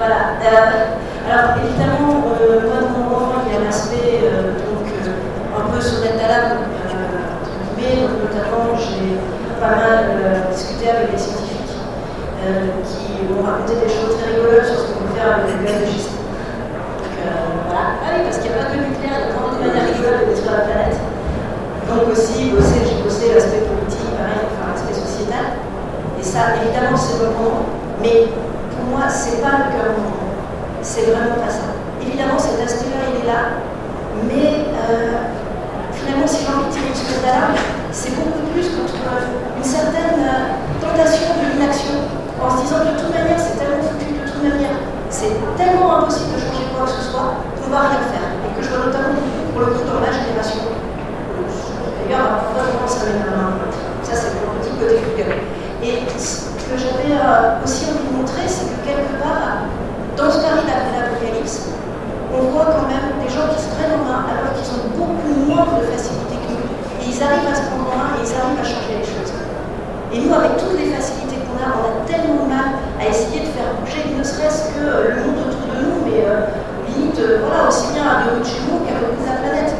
Speaker 2: Voilà. Alors évidemment, moi dans mon roman, il y a un aspect un peu sonnette d'alarme, mais notamment j'ai pas mal discuté avec des scientifiques qui m'ont raconté des choses très rigolotes sur ce qu'on peut faire avec le gaz de schiste. Donc voilà. Ah oui, parce qu'il n'y a pas que le nucléaire, il y a plein d'autres manières rigolotes de détruire la planète. Donc aussi, j'ai bossé l'aspect politique, pareil, enfin l'aspect sociétal. Et ça, évidemment, c'est le roman, mais pour moi, c'est pas le cœur du roman. C'est vraiment pas ça. Évidemment, cet aspect-là, il est là, mais finalement, si j'ai envie de tirer une sonnette d'alarme, c'est beaucoup plus contre une certaine tentation de l'inaction, en se disant de toute manière, c'est tellement foutu, de toute manière, c'est tellement impossible de changer quoi que ce soit, qu'on va rien faire. Et que je vois notamment pour le coup dans ma génération. D'ailleurs, parfois, ça m'énerve un peu. Ça, c'est pour le petit côté Google. Et ce que j'avais aussi envie de montrer, c'est que quelque part, dans ce Paris d'après l'Apocalypse, on voit quand même des gens qui se prennent en main alors qu'ils ont beaucoup moins de facilité que nous. Et ils arrivent à se prendre en main et ils arrivent à changer les choses. Et nous, avec toutes les facilités qu'on a, on a tellement mal à essayer de faire bouger, ne serait-ce que le monde autour de nous, mais limite, voilà, aussi bien à 2 rues de chez nous qu'à l'autre bout de la planète.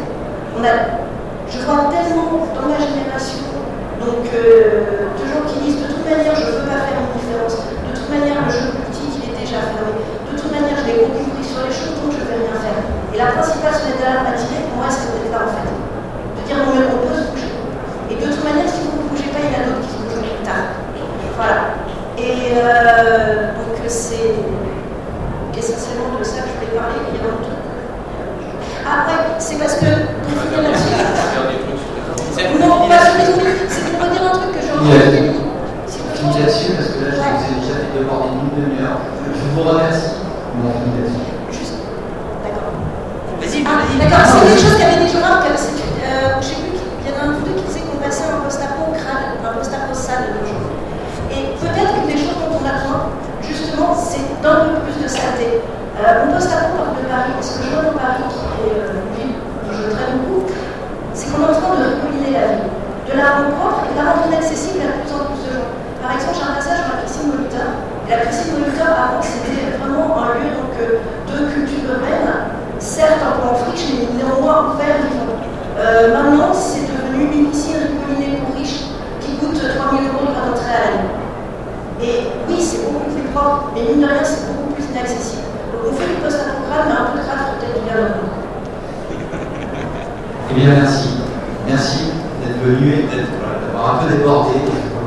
Speaker 2: Je vois tellement dans ma génération, donc de gens qui disent de toute manière, je ne veux pas faire une différence, de toute manière, le jeu politique, il est déjà fermé, de toute manière, je n'ai aucune prise sur les choses, donc je ne vais rien faire. Et la principale sonnette d'alarme à tirer, pour moi, c'est peut-être là, en fait. De dire, non, mais on peut se bouger. Et de toute manière, si vous ne bougez pas, il y en a d'autres qui se bougent plus tard. Voilà. Et donc, c'est essentiellement de ça que je voulais parler, mais il y a un truc. Après, c'est parce que, pour finir là-dessus, non, pas du tout, c'est pour dire un truc que j'ai envie de dire.
Speaker 1: Je finis là-dessus, parce que là, je vous ai déjà fait déborder une demi-heure. Je vous remercie, mais on finit là-dessus.
Speaker 2: Juste. D'accord.
Speaker 6: Vas-y,
Speaker 2: d'accord, c'est quelque chose qui avait des journaux, je sais plus, il y en a un ou deux qui disaient qu'on passait un post-apo au crâne, un post-apo sale de nos jours. Et peut-être que les choses dont on a besoin, justement, c'est d'un peu plus de saleté. Mon post-apo parle de Paris, ce que je vois dans Paris, qui est une ville dont je traîne beaucoup, c'est qu'on est en train de recoliner la ville, de la rendre propre et de la rendre inaccessible à de plus en plus de gens. Par exemple, j'ai un passage dans la piscine Molitor. La piscine Molitor, avant, c'était vraiment un lieu de culture urbaine, certes un peu en friche, mais néanmoins ouvert et vivant. Maintenant, c'est devenu une piscine recolinée pour riches qui coûte 3 000 € de d'entrée à l'année. Et oui, c'est beaucoup plus propre, mais mine de rien, c'est beaucoup plus inaccessible. Donc on fait du post-apo-crâne, mais un peu de crâne peut-être bien longtemps.
Speaker 1: Eh bien, merci. Merci d'être venu et d'avoir un peu débordé.